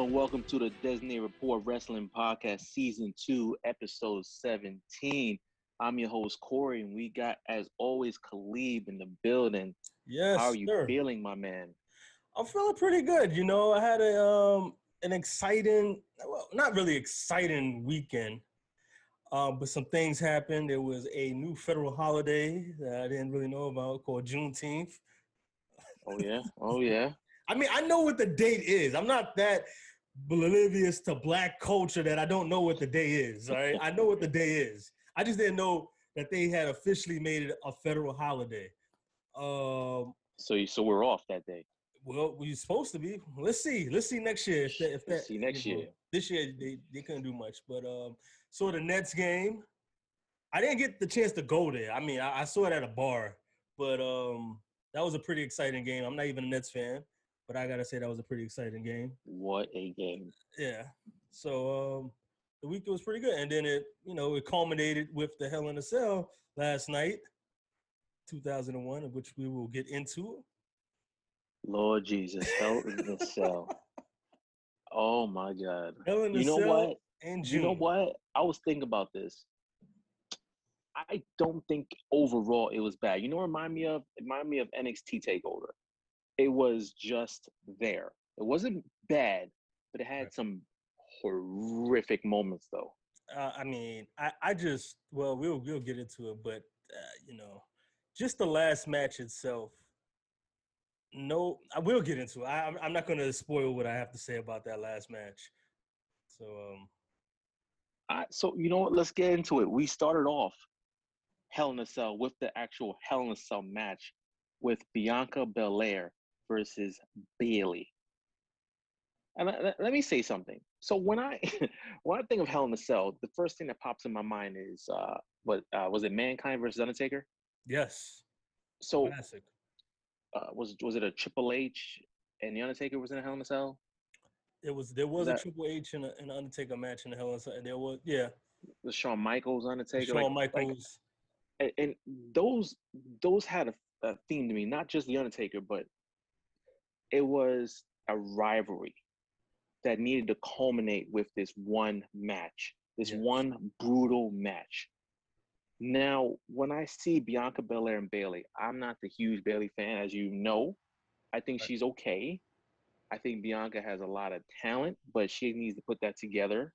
and welcome to the Designated Report Wrestling Podcast, Season 2, Episode 17. I'm your host, Corey, and we got, as always, Khalib in the building. Yes, How are you sir. feeling, my man? I'm feeling pretty good. I had an exciting, well, not really exciting weekend, but some things happened. There was a new federal holiday that I didn't really know about called Juneteenth. Oh, yeah? Oh, yeah. I mean, I know what the date is. I'm not that oblivious to black culture that I don't know what the day is, all right? I know what the day is. I just didn't know that they had officially made it a federal holiday. So we're off that day. Well, we're supposed to be. Let's see. Let's see next year. Let's see next year. This year they couldn't do much. But so the Nets game, I didn't get the chance to go there. I mean, I saw it at a bar, but that was a pretty exciting game. I'm not even a Nets fan, but I gotta say that was a pretty exciting game. What a game. Yeah. So the week was pretty good. And then it culminated with the Hell in a Cell last night, 2001, which we will get into. Lord Jesus, Hell in the Cell. Oh, my God. Hell in the You know Cell what? in June. You know what? I was thinking about this. I don't think overall it was bad. You know what it reminded me of NXT TakeOver. It was just there. It wasn't bad, but it had some horrific moments though. I mean, we'll get into it, but just the last match itself. No, I will get into it. I'm not going to spoil what I have to say about that last match. So you know what? Let's get into it. We started off Hell in a Cell with the actual Hell in a Cell match with Bianca Belair versus Bayley. And let me say something. So when I think of Hell in a Cell, the first thing that pops in my mind is was it Mankind versus Undertaker? Yes. So classic. Was it a Triple H and the Undertaker was in a Hell in a Cell? There was a Triple H and an Undertaker match in the Hell in a Cell. And there was the Shawn Michaels Undertaker. Shawn Michaels. And those had a theme to me, not just the Undertaker, but it was a rivalry that needed to culminate with this one match, one brutal match. Now, when I see Bianca Belair and Bayley, I'm not the huge Bayley fan, as you know. I think she's okay. I think Bianca has a lot of talent, but she needs to put that together.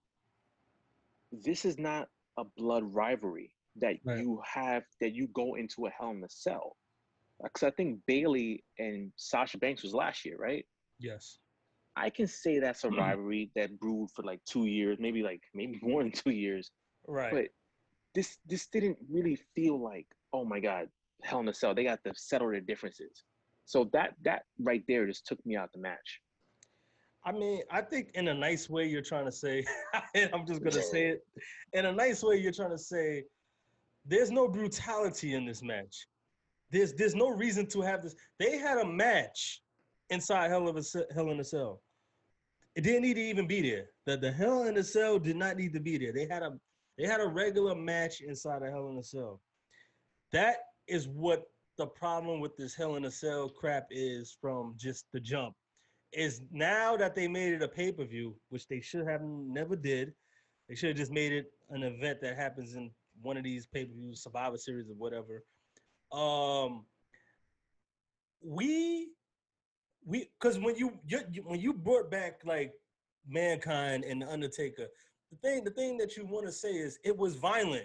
This is not a blood rivalry that you go into a Hell in a Cell. Because I think Bayley and Sasha Banks was last year, right? Yes. I can say that's a rivalry that brewed for like 2 years, maybe more than 2 years. Right. But this didn't really feel like, oh my God, Hell in a Cell. They got to settle their differences. So that right there just took me out the match. I mean, I think in a nice way you're trying to say, I'm just going to say it. In a nice way you're trying to say, there's no brutality in this match. There's no reason to have this. They had a match inside Hell in a Cell. It didn't need to even be there. The Hell in a Cell did not need to be there. They had a regular match inside of Hell in a Cell. That is what the problem with this Hell in a Cell crap is from just the jump. Is now that they made it a pay-per-view, which they should have never did. They should have just made it an event that happens in one of these pay-per-views, Survivor Series or whatever. Because when you brought back like Mankind and the Undertaker, the thing that you want to say is it was violent.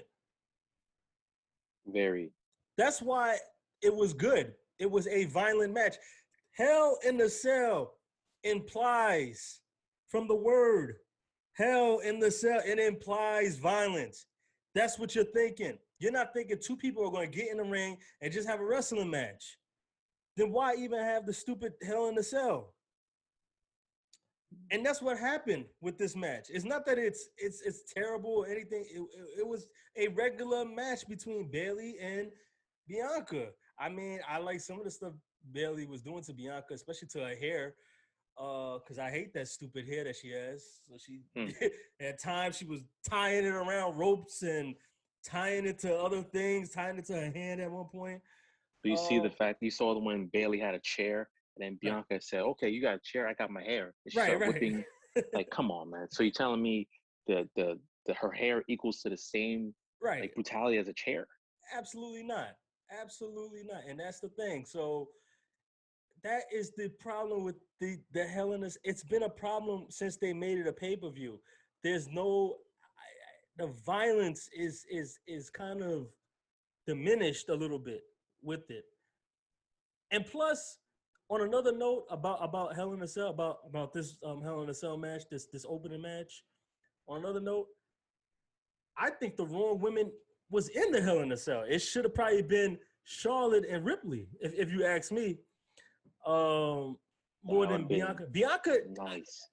Very. That's why it was good. It was a violent match. Hell in the Cell implies from the word Hell in the Cell, it implies violence. That's what you're thinking. You're not thinking two people are going to get in the ring and just have a wrestling match. Then why even have the stupid Hell in the Cell? And that's what happened with this match. It's not that it's terrible or anything. It was a regular match between Bayley and Bianca. I mean, I like some of the stuff Bayley was doing to Bianca, especially to her hair. Because I hate that stupid hair that she has. So she at times she was tying it around ropes and tying it to other things, tying it to her hand at one point. Do you see the fact you saw when Bayley had a chair and then Bianca said, "Okay, you got a chair, I got my hair." And she started whipping Like, come on, man. So you're telling me the her hair equals to the same Right. like brutality as a chair? Absolutely not. Absolutely not. And that's the thing. So that is the problem with the Hell in a. It's been a problem since they made it a pay-per-view. There's no the violence is kind of diminished a little bit with it. And plus, on another note about Hell in a Cell, about this Hell in a Cell match, this opening match. On another note, I think the wrong women was in the Hell in a Cell. It should have probably been Charlotte and Ripley, if you ask me. More than Bianca. Bianca, nice.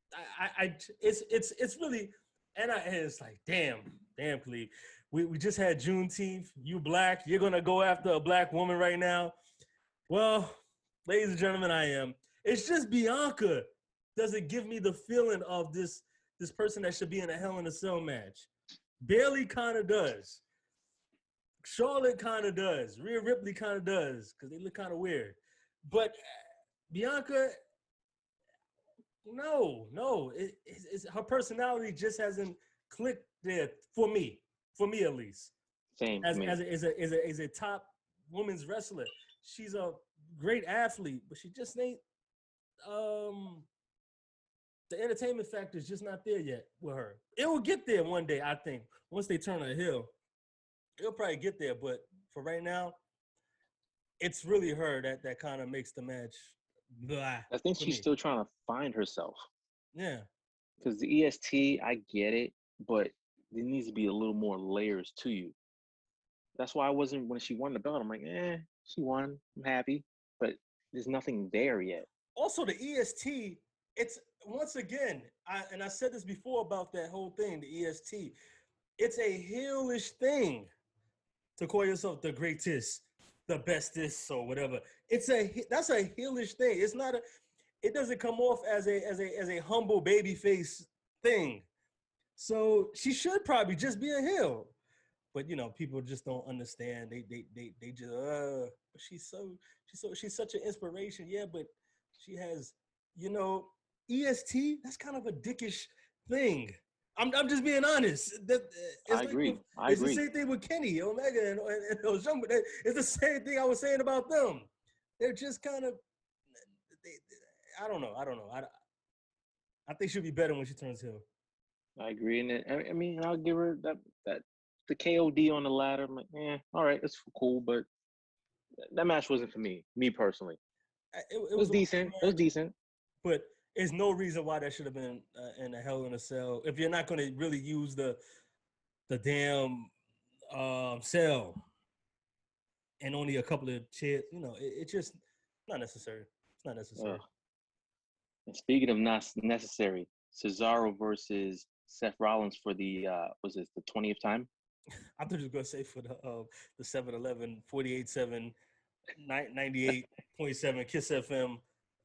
It's really, and it's like, damn, Cleve. We just had Juneteenth. You black. You're gonna go after a black woman right now. Well, ladies and gentlemen, I am. It's just Bianca doesn't give me the feeling of this person that should be in a Hell in a Cell match. Bayley kind of does. Charlotte kind of does. Rhea Ripley kind of does because they look kind of weird. But Bianca, no, it's her personality just hasn't clicked there for me at least. Same. As a top women's wrestler, she's a great athlete, but she just ain't. The entertainment factor is just not there yet with her. It will get there one day, I think. Once they turn her heel, it'll probably get there. But for right now, it's really her that kind of makes the match blah. I think she's still trying to find herself. Yeah. Because the EST, I get it, but there needs to be a little more layers to you. That's why I wasn't, when she won the belt, I'm like, she won. I'm happy. But there's nothing there yet. Also, the EST, it's, once again, I said this before about that whole thing, the EST. It's a heelish thing to call yourself the greatest, the bestest, or whatever. That's a heelish thing. It's not it doesn't come off as a humble babyface thing. So she should probably just be a heel. But people just don't understand. They just but she's such an inspiration. Yeah, but she has, EST, that's kind of a dickish thing. I'm just being honest. I agree. It's the same thing with Kenny Omega and those young. It's the same thing I was saying about them. They're just kind of. I don't know. I think she'll be better when she turns heel. I agree, and I mean, I'll give her that the KOD on the ladder. I'm like, all right, it's cool, but that match wasn't for me personally. It was decent. It was decent, but there's no reason why that should have been in a Hell in a Cell. If you're not going to really use the damn cell and only a couple of chairs, it's just not necessary. It's not necessary. And speaking of not necessary, Cesaro versus Seth Rollins for the was it the 20th time? I thought you were going to say for the 7-Eleven 48.7 98.7 Kiss FM.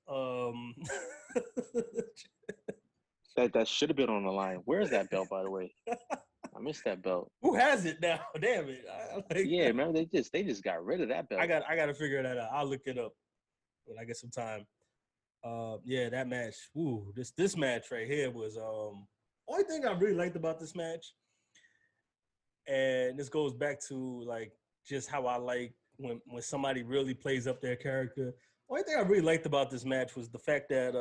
That should have been on the line. Where is that belt, by the way? I missed that belt. Who has it now? Damn it! Yeah, remember they just got rid of that belt. I got to figure that out. I'll look it up when I get some time. Yeah, that match. Ooh, this match right here was only thing I really liked about this match, and this goes back to like just how I like when somebody really plays up their character. Only thing I really liked about this match was the fact that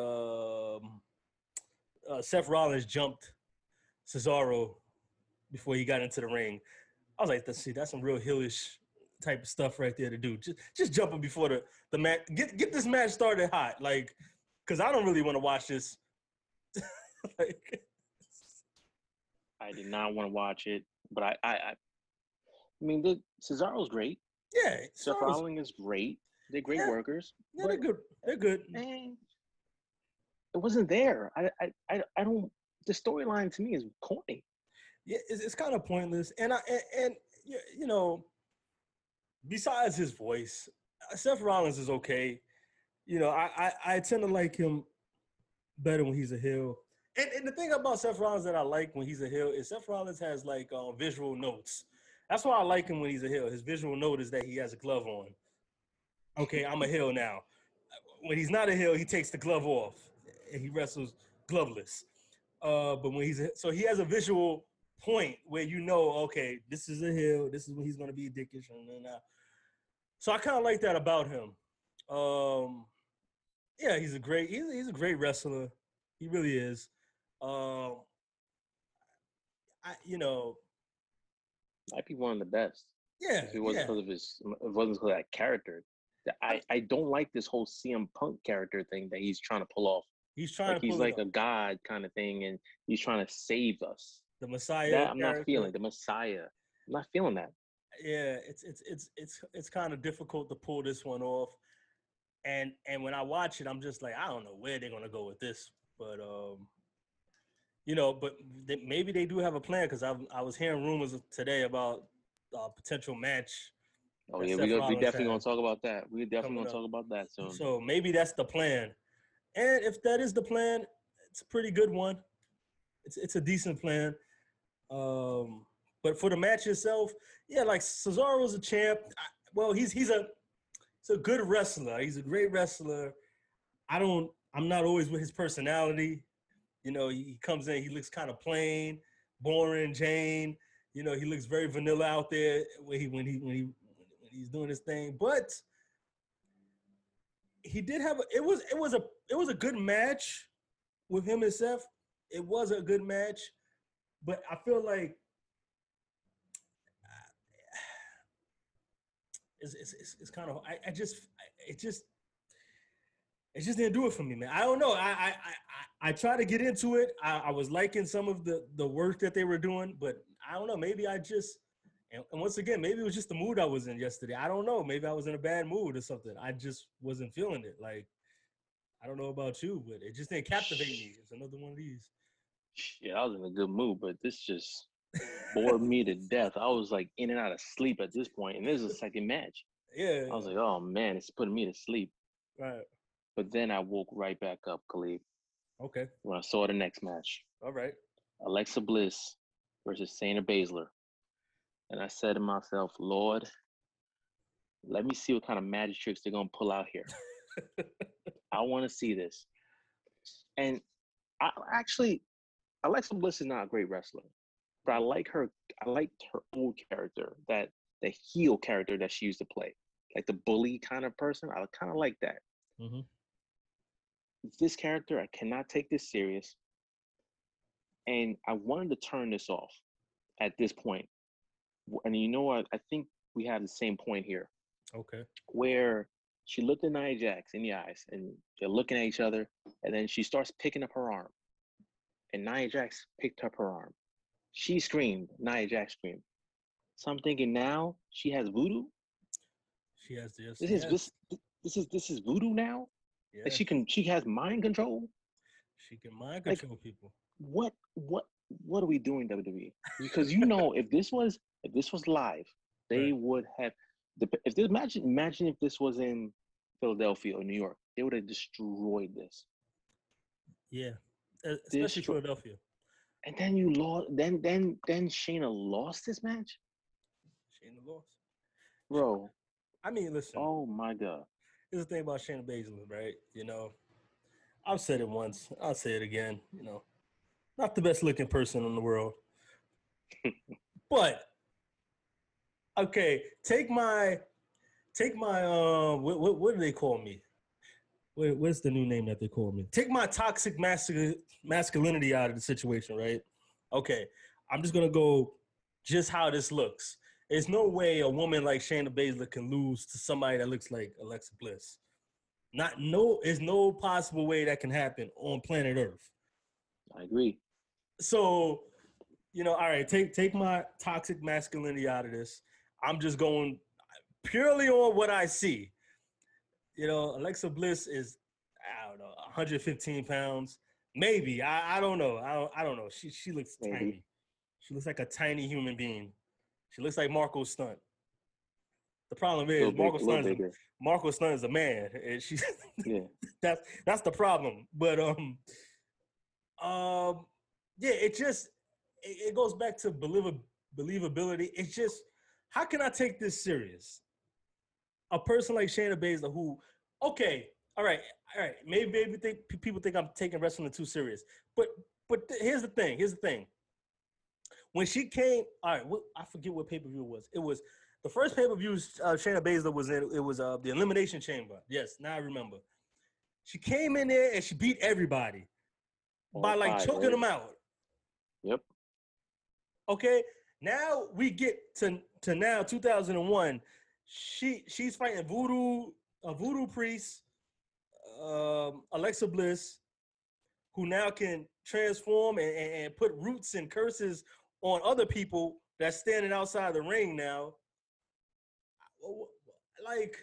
Seth Rollins jumped Cesaro before he got into the ring. I was like, that's some real heelish type of stuff right there to do. Just jumping before the match. Get this match started hot, like, because I don't really want to watch this. Like, I did not want to watch it, but I mean, Cesaro's great. Yeah, Seth Rollins is great. They're great workers. Yeah, they're good. They're good. Man, it wasn't there. I don't. The storyline to me is corny. Yeah, it's kind of pointless. And besides his voice, Seth Rollins is okay. I tend to like him better when he's a heel. And the thing about Seth Rollins that I like when he's a heel is Seth Rollins has like visual notes. That's why I like him when he's a heel. His visual note is that he has a glove on. Okay, I'm a heel now. When he's not a heel, he takes the glove off and he wrestles gloveless. But when he has a visual point where you know, okay, this is a heel. This is when he's gonna be dickish, and so I kind of like that about him. Yeah, he's a great wrestler. He really is. Um, you know, Might be one of the best. yeah, If it wasn't because of it wasn't because of that character. I don't like this whole CM Punk character thing that he's trying to pull off. He's trying Like to he's pull it like off. a god kind of thing, and he's trying to save us. The Messiah That I'm character. not feeling. The Messiah. I'm not feeling that. Yeah, it's kind of difficult to pull this one off. And when I watch it, I'm just like, I don't know where they're gonna go with this, but but maybe they do have a plan because I was hearing rumors today about a potential match. Oh yeah, we definitely gonna talk about that. We definitely gonna talk about that soon. So maybe that's the plan, and if that is the plan, it's a pretty good one. It's a decent plan. But for the match itself, yeah, like Cesaro's a champ. He's a good wrestler. He's a great wrestler. I'm not always with his personality. He comes in, he looks kind of plain, boring, Jane. He looks very vanilla out there when he's doing his thing. But he did have it was a good match with him and Seth. It was a good match, but I feel like it's kind of it just didn't do it for me, man. I don't know. I tried to get into it. I was liking some of the work that they were doing, but I don't know. Maybe I just and once again, maybe it was just the mood I was in yesterday. I don't know. Maybe I was in a bad mood or something. I just wasn't feeling it. Like, I don't know about you, but it just didn't captivate me. It's another one of these. Yeah, I was in a good mood, but this just bored me to death. I was like in and out of sleep at this point, and this is the second match. Yeah. I was like, oh man, it's putting me to sleep. Right. But then I woke right back up, Khalid. Okay. When I saw the next match. All right. Alexa Bliss versus Shayna Baszler. And I said to myself, Lord, let me see what kind of magic tricks they're going to pull out here. I want to see this. And Alexa Bliss is not a great wrestler, but I liked her old character, the heel character that she used to play, like the bully kind of person. I kind of like that. Mm-hmm. This character, I cannot take this serious. And I wanted to turn this off at this point. And you know what? I think we have the same point here. Okay. Where she looked at Nia Jax in the eyes, and they're looking at each other, and then she starts picking up her arm. And Nia Jax picked up her arm. She screamed. Nia Jax screamed. So I'm thinking now she has voodoo. She has this. This is voodoo now. Yeah. Like she has mind control. She can mind control people. What are we doing, WWE? Because if this was live, they would have imagine if this was in Philadelphia or New York, they would have destroyed this. Yeah, especially Philadelphia. And then you lost. Then Shayna lost this match. Shayna lost, bro. I mean, listen. Oh my God. Here's the thing about Shayna Baszler, right? I've said it once. I'll say it again. Not the best looking person in the world, but okay. Take my what do they call me? What's the new name that they call me? Take my toxic masculinity out of the situation, right? Okay, I'm just gonna go just how this looks. There's no way a woman like Shayna Baszler can lose to somebody that looks like Alexa Bliss. There's no possible way that can happen on planet Earth. I agree. So, all right, take my toxic masculinity out of this. I'm just going purely on what I see. Alexa Bliss is, I don't know, 115 pounds. Maybe. I don't know. I don't know. She looks tiny. She looks like a tiny human being. She looks like Marco Stunt. The problem is Marco Stunt is a man. And that's the problem. But yeah, it goes back to believability. It's just, how can I take this serious? A person like Shayna Baszler who, okay, all right, all right. Maybe people think I'm taking wrestling too serious, but here's the thing. Here's the thing. When she came, all right, I forget what pay per view it was. It was the first pay per view Shayna Baszler was in. It was the Elimination Chamber. Yes, now I remember. She came in there and she beat everybody by All like five, choking right? them out. Yep. Okay, now we get to now 2001. She's fighting a voodoo priest, Alexa Bliss, who now can transform and put roots and curses on other people that's standing outside the ring now. Like,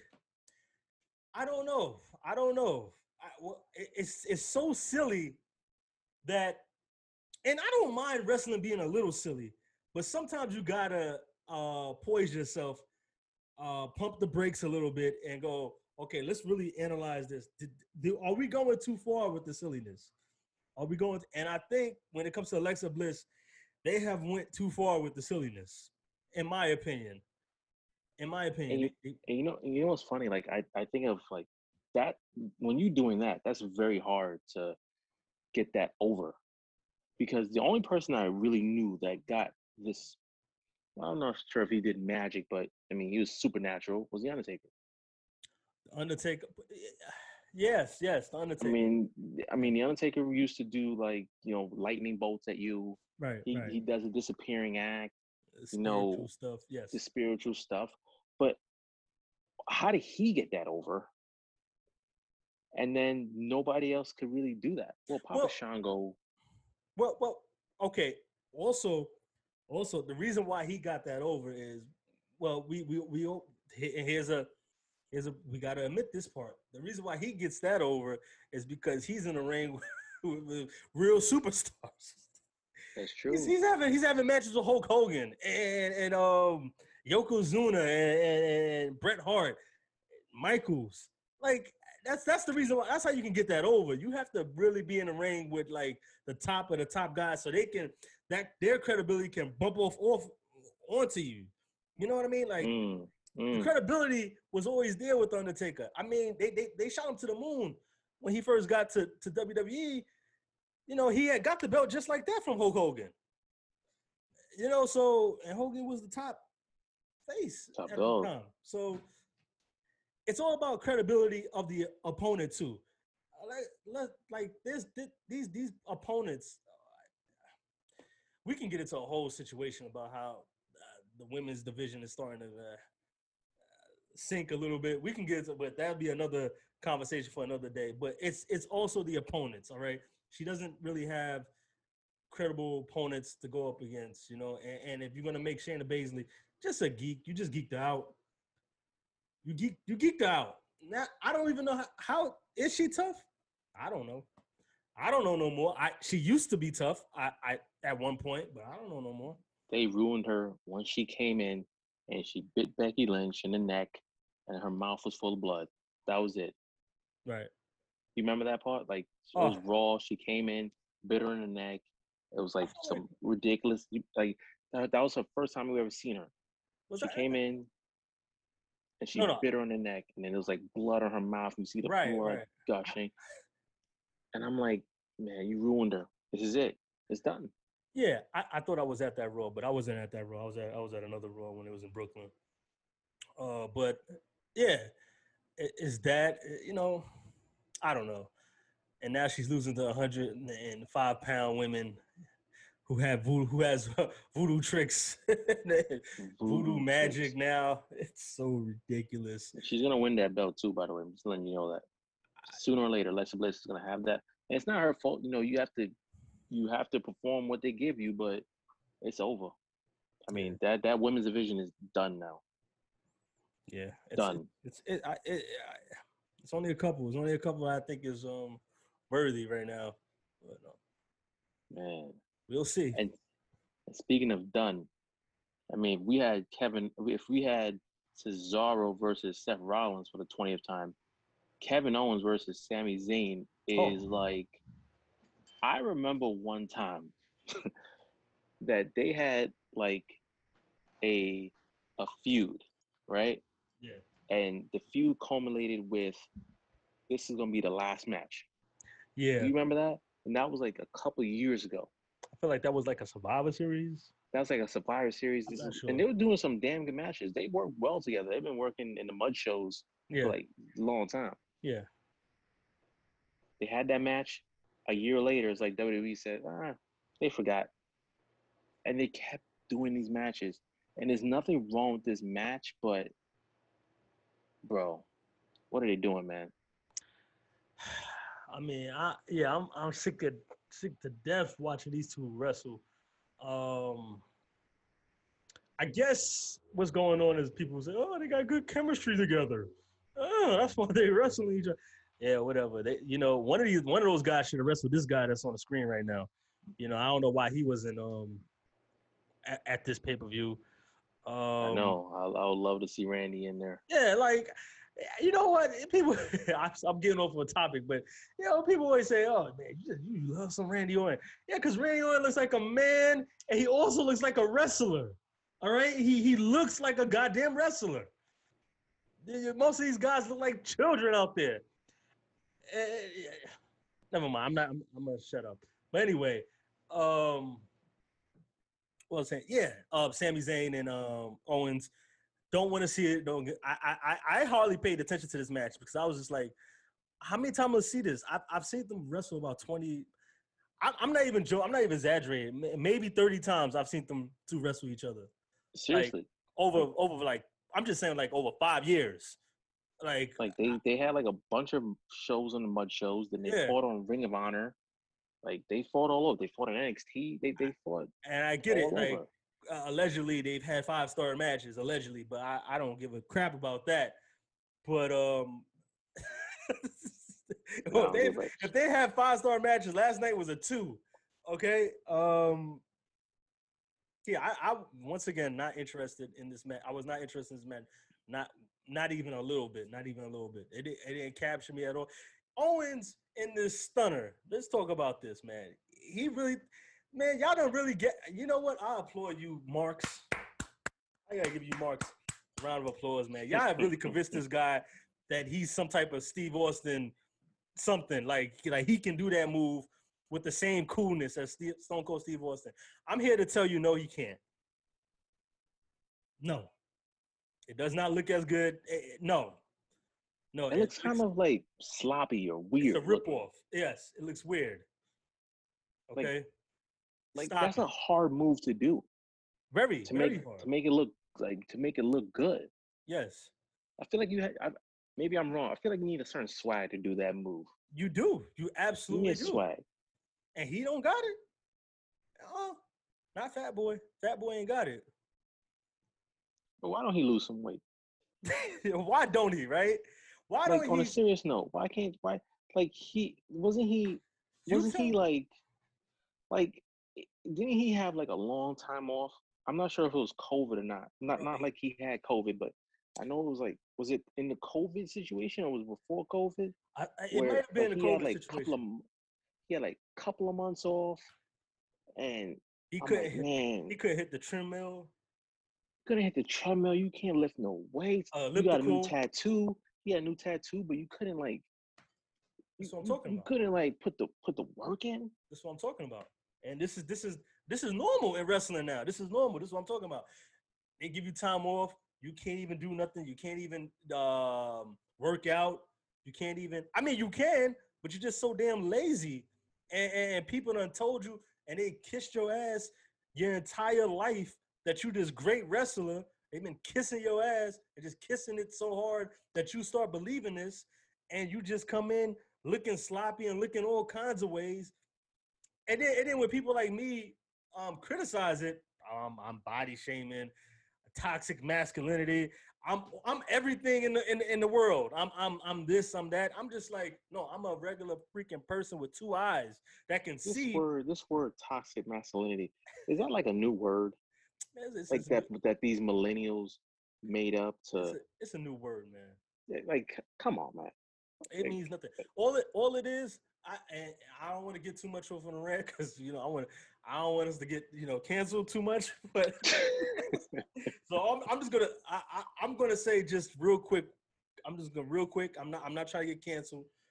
I don't know. I don't know. It's so silly that, and I don't mind wrestling being a little silly, but sometimes you gotta poise yourself, pump the brakes a little bit, and go, okay, let's really analyze this. Are we going too far with the silliness? Are we going? And I think when it comes to Alexa Bliss, they have went too far with the silliness, in my opinion. In my And opinion, you know what's funny? Like I think of like that when you doing that, that's very hard to get that over because the only person I really knew that got this, I'm not sure if he did magic, but I mean he was supernatural, was the Undertaker. the Undertaker. Yes, yes, the I Undertaker. mean, the Undertaker used to do like lightning bolts at you. Right, right. He does a disappearing act, you Spiritual know, stuff. the Yes. spiritual stuff. But how did he get that over? And then nobody else could really do that. Well, Papa Well, Shango. well. Okay. Also, the reason why he got that over is, well, here's a we got to admit this part. The reason why he gets that over is because he's in a ring with real superstars. That's true. He's having matches with Hulk Hogan and Yokozuna and Bret Hart, Michaels. Like that's the reason why. That's how you can get that over. You have to really be in the ring with like the top of the top guys, so they can that their credibility can bump off onto you. You know what I mean? Like Mm, the mm. credibility was always there with Undertaker. I mean, they shot him to the moon when he first got to WWE. You know, he had got the belt just like that from Hulk Hogan. You know, so and Hogan was the top face Top at the dog. time. So it's all about credibility of the opponent too. Like these opponents, we can get into a whole situation about how the women's division is starting to sink a little bit. We can get into, but that'll be another conversation for another day. But it's also the opponents. All right, she doesn't really have credible opponents to go up against, you know. And if you're gonna make Shayna Baszler just a geek, you just geeked out. You geeked out. Now I don't even know how is she tough? I don't know. I don't know no more. She used to be tough. I at one point, but I don't know no more. They ruined her once she came in and she bit Becky Lynch in the neck and her mouth was full of blood. That was it. Right. You remember that part? Like it was Oh, raw. She came in, bit her in the neck. It was I like feel like some ridiculous. Like that was her first time we ever seen her. was She that came in and no she no bit her in the neck, and then there was like blood on her mouth. You see the right blood right. gushing, and I'm like, man, you ruined her. This is it. It's done. Yeah, I thought I was at that Raw, but I wasn't at that Raw. I was at another Raw when it was in Brooklyn. But yeah, is that you know I don't know. And now she's losing to 105-pound women who has voodoo tricks, voodoo Voodoo magic. tricks. Now it's so ridiculous. She's gonna win that belt too. By the way, I'm just letting you know that sooner or later, Alexa Bliss is gonna have that. And it's not her fault. You have to perform what they give you, but it's over. I Yeah, mean that women's division is done now. yeah. Done, It's only a couple. It's only a couple I think is worthy right now. But man. we'll see. And speaking of done, I mean, we had if we had Cesaro versus Seth Rollins for the 20th time, Kevin Owens versus Sami Zayn is Oh, like, I remember one time that they had like a a feud, right? yeah. And the feud culminated with this is gonna be the last match. Yeah, You remember that? And that was like a couple of years ago. I feel like that was like a Survivor Series. That was like a Survivor Series. I'm not And sure. they were doing some damn good matches. They worked well together. They've been working in the mud shows for Yeah, like a long time. yeah. They had that match. A year later, it's like WWE said, they forgot. And they kept doing these matches. And there's nothing wrong with this match, but bro, what are they doing, man? I mean, I'm sick to death watching these two wrestle. Um, I guess what's going on is people say, "Oh, they got good chemistry together. Oh, that's why they wrestling each other." Yeah, whatever. They, one of those guys should have wrestled this guy that's on the screen right now. I don't know why he wasn't at this pay per view. I know. I would love to see Randy in there. Yeah, like, you know what? People, I'm getting off of a topic, but people always say, "Oh man, you love some Randy Orton." Yeah, because Randy Orton looks like a man, and he also looks like a wrestler. All right, he looks like a goddamn wrestler. Most of these guys look like children out there. Never mind. I'm gonna shut up. But anyway, what I was saying, yeah, Sami Zayn and Owens. Don't want to see it. Don't. I hardly paid attention to this match because I was just like, how many times will I see this? I've seen them wrestle about 20. I'm not even joking. I'm not even exaggerating. Maybe 30 times I've seen them two wrestle each other. Seriously. Like, over like, I'm just saying, like, over 5 years. Like they had like a bunch of shows on the mud shows. Then they fought on Ring of Honor. Like they fought all over. They fought on NXT. They fought. And I get it. Like allegedly they've had 5-star matches. Allegedly, but I don't give a crap about that. But if they have 5-star matches, last night was a 2. Okay. Yeah, I once again not interested in this match. I was not interested in this match. Not even a little bit. Not even a little bit. It didn't capture me at all. Owens in this stunner. Let's talk about this, man. He really, man, y'all don't really get. You know what? I applaud you, Marks. I gotta give you Marks a round of applause, man. Y'all have really convinced this guy that he's some type of Steve Austin, something like he can do that move with the same coolness as Stone Cold Steve Austin. I'm here to tell you, no, he can't. No. It does not look as good. No. It looks kind of like sloppy or weird. It's a ripoff. Yes, it looks weird. Okay. Like that's a hard move to do. Very hard. To make it look good. Yes. I feel like maybe I'm wrong. I feel like you need a certain swag to do that move. You do. You absolutely do. Swag. And he don't got it. Not Fat Boy. Fat Boy ain't got it. But why don't he lose some weight? Why don't he, right? Why don't he? On a serious note, why like didn't he have like a long time off? I'm not sure if it was COVID or not. Not like he had COVID, but I know it was like, was it in the COVID situation or was it before COVID? It might have been a COVID situation. He had like a couple of months off, and he couldn't hit the treadmill. Couldn't hit the treadmill. You can't lift no weights. You got a new tattoo. He had a new tattoo, but you couldn't like. That's what I'm talking about. You couldn't like put the work in. That's what I'm talking about. And this is normal in wrestling now. This is normal. This is what I'm talking about. They give you time off. You can't even do nothing. You can't even work out. You can't even. I mean, you can, but you're just so damn lazy. And people done told you, and they kissed your ass your entire life that you this great wrestler. They've been kissing your ass and just kissing it so hard that you start believing this, and you just come in looking sloppy and looking all kinds of ways. And then when people like me criticize it, I'm body shaming, toxic masculinity. I'm everything in the world. I'm this, I'm that. I'm just like, no, I'm a regular freaking person with 2 eyes that can see. This word toxic masculinity, is that like a new word? It's that these millennials made up to. It's a new word, man. Like, come on, man. It means nothing. All it is. I don't want to get too much off on the rant because I don't want us to get canceled too much. But so I'm gonna say just real quick. I'm not trying to get canceled.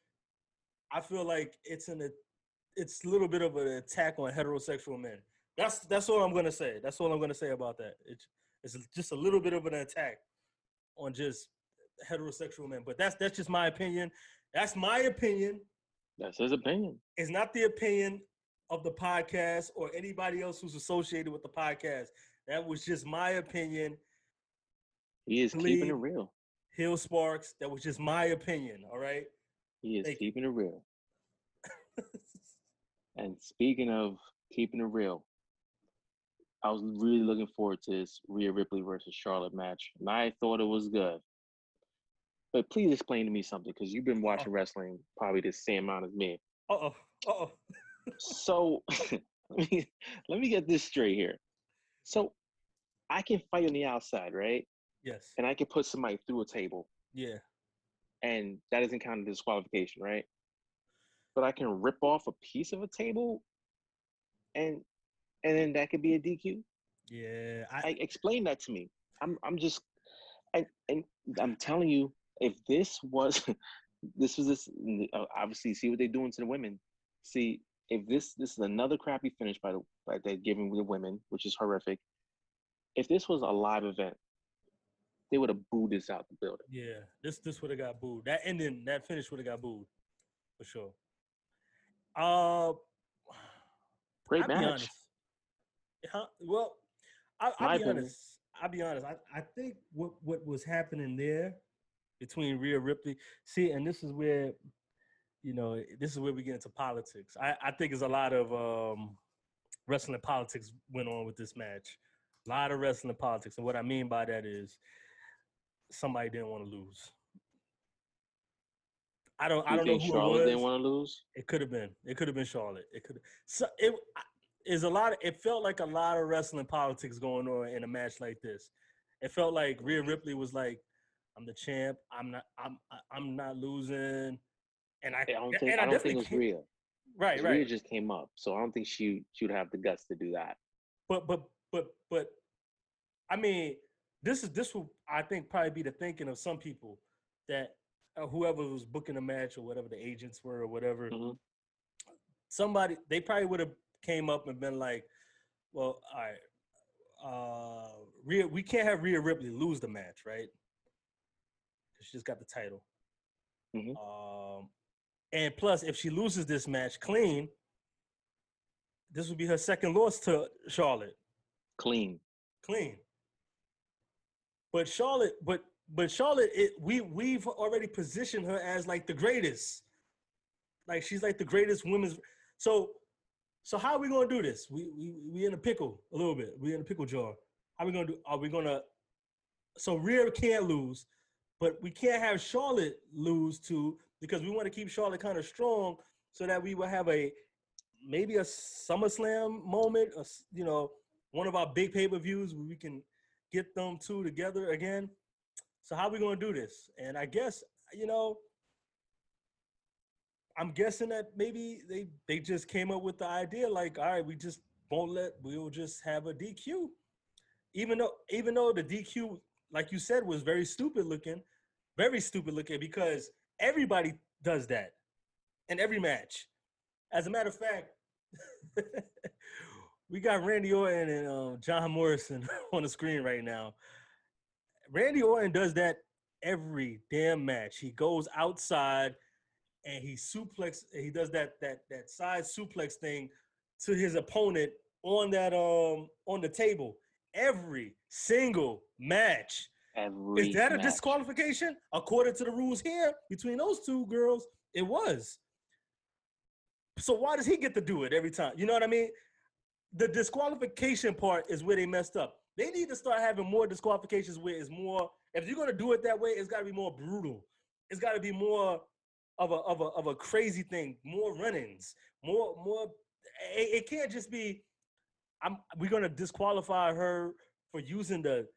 I feel like it's a little bit of an attack on heterosexual men. That's all I'm gonna say. That's all I'm gonna say about that. It's just a little bit of an attack on just heterosexual men. But that's just my opinion. That's my opinion. That's his opinion. It's not the opinion of the podcast or anybody else who's associated with the podcast. That was just my opinion. He is keeping it real. Hill Sparks. That was just my opinion. All right. He is keeping it real. And speaking of keeping it real, I was really looking forward to this Rhea Ripley versus Charlotte match, and I thought it was good. But please explain to me something, because you've been watching wrestling probably the same amount as me. So let me get this straight here. So I can fight on the outside, right? Yes. And I can put somebody through a table. Yeah. And that doesn't count as disqualification, right? But I can rip off a piece of a table, and then that could be a DQ. Yeah. I explain that to me. I'm telling you, if this was obviously, see what they're doing to the women. See, if this is another crappy finish by they're giving the women, which is horrific. If this was a live event, they would have booed this out the building. Yeah, this would have got booed. That finish would have got booed, for sure. Great match. Well, I'll be honest. I think what was happening there between Rhea Ripley. See, and this is where, we get into politics. I think there's a lot of wrestling politics went on with this match. A lot of wrestling politics, and what I mean by that is somebody didn't want to lose. I don't know who Charlotte it was. Didn't want to lose. It could have been. It could have been Charlotte. It could. So it felt like a lot of wrestling politics going on in a match like this. It felt like Rhea Ripley was like, "I'm the champ. I'm not losing." And I don't think it was Rhea. Right. Rhea just came up, so I don't think she would have the guts to do that. But I mean, this will, I think, probably be the thinking of some people that whoever was booking a match or whatever the agents were or whatever, somebody, they probably would have came up and been like, well, all right, we can't have Rhea Ripley lose the match, right? She just got the title. And plus, if she loses this match clean, this would be her second loss to Charlotte. Clean. But Charlotte, we've already positioned her as like the greatest. Like she's like the greatest women's. So how are we gonna do this? We in a pickle a little bit. We in a pickle jar. How are we gonna do? Are we gonna? So Rhea can't lose, but we can't have Charlotte lose too, because we want to keep Charlotte kind of strong so that we will have maybe a SummerSlam moment, one of our big pay-per-views where we can get them two together again. So how are we going to do this? And I guess, I'm guessing that maybe they just came up with the idea like, all right, we'll just have a DQ. Even though the DQ, like you said, was very stupid looking, because everybody does that in every match. As a matter of fact, we got Randy Orton and John Morrison on the screen right now. Randy Orton does that every damn match. He goes outside and he does that side suplex thing to his opponent on the table. Every single match. Is that a disqualification? According to the rules here, between those two girls, it was. So why does he get to do it every time? You know what I mean? The disqualification part is where they messed up. They need to start having more disqualifications where it's more. If you're gonna do it that way, it's got to be more brutal. It's got to be more of a crazy thing. More run-ins. More. It can't just be. We're gonna disqualify her for using the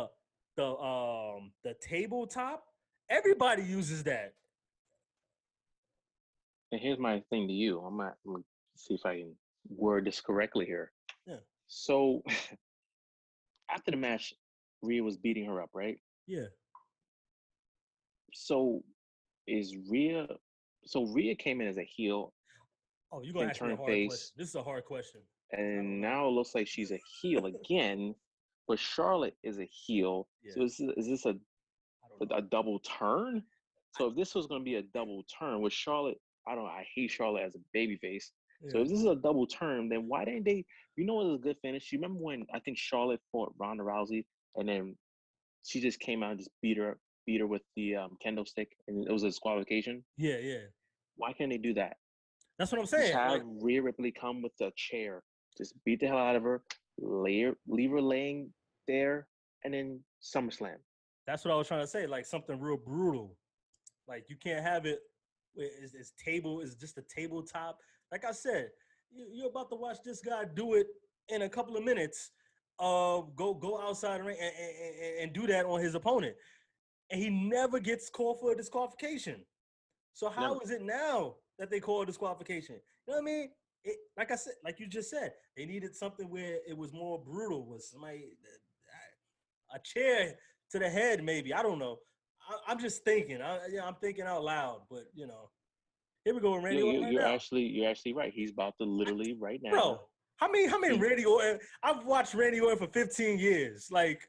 tabletop. Everybody uses that. And here's my thing to you. I'm gonna see if I can word this correctly here. Yeah. So after the match, Rhea was beating her up, right? Yeah. So is Rhea So Rhea came in as a heel, Oh, you're gonna then ask me a turned hard question. face, This is a hard question. 'Cause I don't and know. now it looks like she's a heel again. But Charlotte is a heel. Yeah, So is this I don't know. a double turn? I, So if this was going to be a double turn with Charlotte, I don't. I hate Charlotte as a babyface. So yeah. if this is a double turn, then why didn't they? You know what was a good finish? You remember when I think Charlotte fought Ronda Rousey, and then she just came out and just beat her with the kendo stick, and it was a disqualification. Yeah, yeah. Why can't they do that? That's what I'm Just saying. have Like, Rhea Ripley come with a chair, just beat the hell out of her, leave her laying there, and then SummerSlam. that's what I was trying to say. Like something real brutal. Like you can't have it. It's table is just a tabletop. Like I said, you're about to watch this guy do it in a couple of minutes. Go outside and do that on his opponent, and he never gets called for a disqualification. So how Never. is it now that they call a disqualification? You know what I mean? Like I said, like you just said, they needed something where it was more brutal. Was somebody a chair to the head? Maybe I don't know. I'm just thinking. I'm thinking out loud. But here we go with Randy Orton right You're now. actually right. He's about to literally right now. Bro, how many He Randy Orton? I've watched Randy Orton for 15 years. Like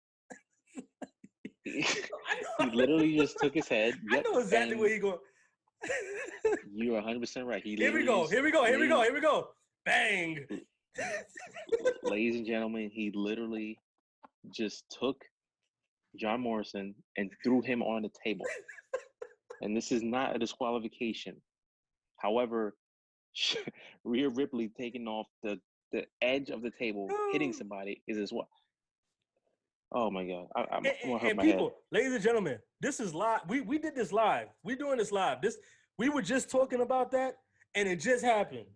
he, I he literally just took his head. I Yep, know exactly where and he going. you're 100% right. He Here we literally go. just, Here we go. Here we go. Here we go. Bang. ladies and gentlemen, he literally just took John Morrison and threw him on the table. And this is not a disqualification. However, Rhea Ripley taking off the edge of the table, hitting somebody is as well. Oh my god, I'm gonna hurt And my head. people, ladies and gentlemen, this is live. We did this live. We doing this live. We were just talking about that, and it just happened.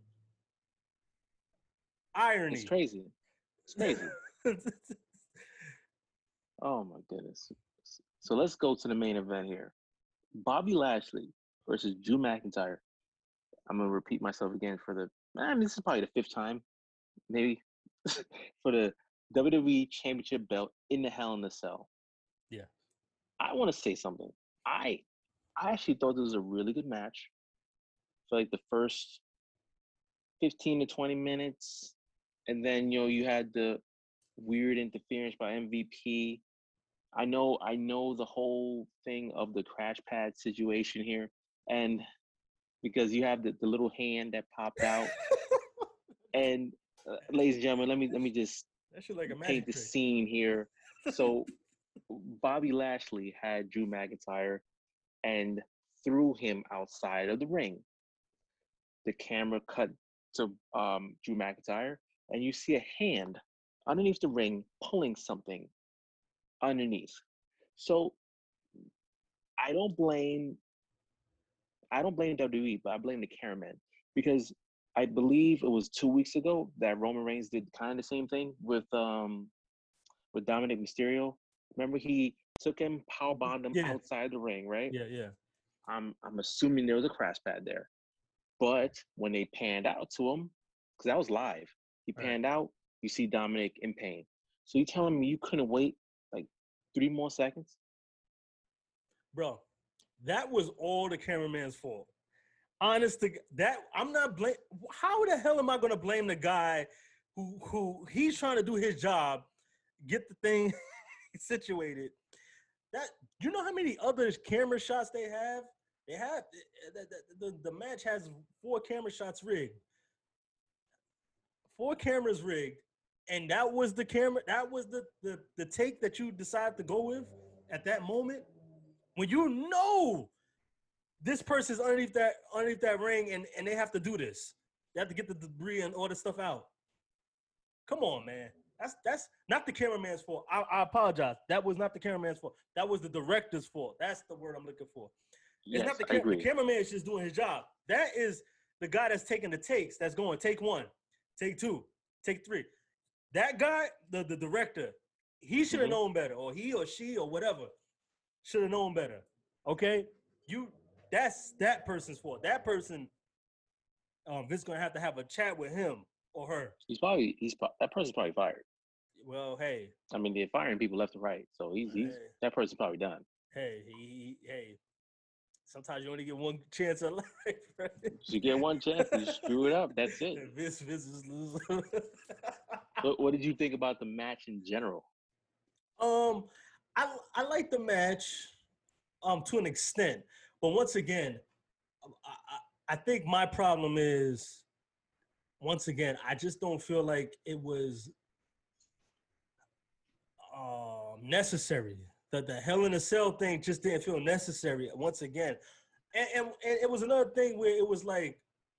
It's Irony. crazy. It's crazy. Oh my goodness. So let's go to the main event here. Bobby Lashley versus Drew McIntyre. I'm gonna repeat myself again for the. I mean, this is probably the fifth time, maybe, for the WWE Championship belt in the Hell in the Cell. Yeah. I want to say something. I actually thought this was a really good match. For like the first 15 to 20 minutes, and then you had the weird interference by MVP. I know the whole thing of the crash pad situation here, and because you have the little hand that popped out, and ladies and gentlemen, let me just That shit like a paint magic the trick. scene here. So Bobby Lashley had Drew McIntyre and threw him outside of the ring. The camera cut to Drew McIntyre, and you see a hand underneath the ring pulling something underneath. So I don't blame WWE, but I blame the cameraman because I believe it was 2 weeks ago that Roman Reigns did kind of the same thing with Dominic Mysterio. Remember he took him, power bombed him Yeah. outside the ring, right? Yeah. I'm assuming there was a crash pad there. But when they panned out to him, because that was live, he All right. panned out, you see Dominic in pain. So you telling me you couldn't wait like 3 more seconds? Bro, that was all the cameraman's fault. Honest to that, I'm not blame. How the hell am I gonna blame the guy who he's trying to do his job, get the thing situated? That you know how many other camera shots they have? They have the match has 4 camera shots rigged, 4 cameras rigged, and that was the camera. That was the take that you decided to go with at that moment when you know this person's underneath that ring and they have to do this. They have to get the debris and all the stuff out. Come on, man. That's not the cameraman's fault. I apologize. That was not the cameraman's fault. That was the director's fault. That's the word I'm looking for. It's Yes, not I agree. the cameraman is just doing his job. That is the guy that's taking the takes. That's going take 1, take 2, take 3. That guy, the director, he should have known better, or he or she or whatever should have known better. Okay, that's that person's fault. That person, Vince gonna have to have a chat with him or her. That person's probably fired. Well, hey. I mean, they're firing people left and right, so he's that person's probably done. Hey, sometimes you only get one chance at life, right? You get one chance, you screw it up. That's it. Vince is losing. What did you think about the match in general? um, I like the match, to an extent, but once again, I think my problem is, once again, I just don't feel like it was necessary. The Hell in a Cell thing just didn't feel necessary once again. And it was another thing where it was like,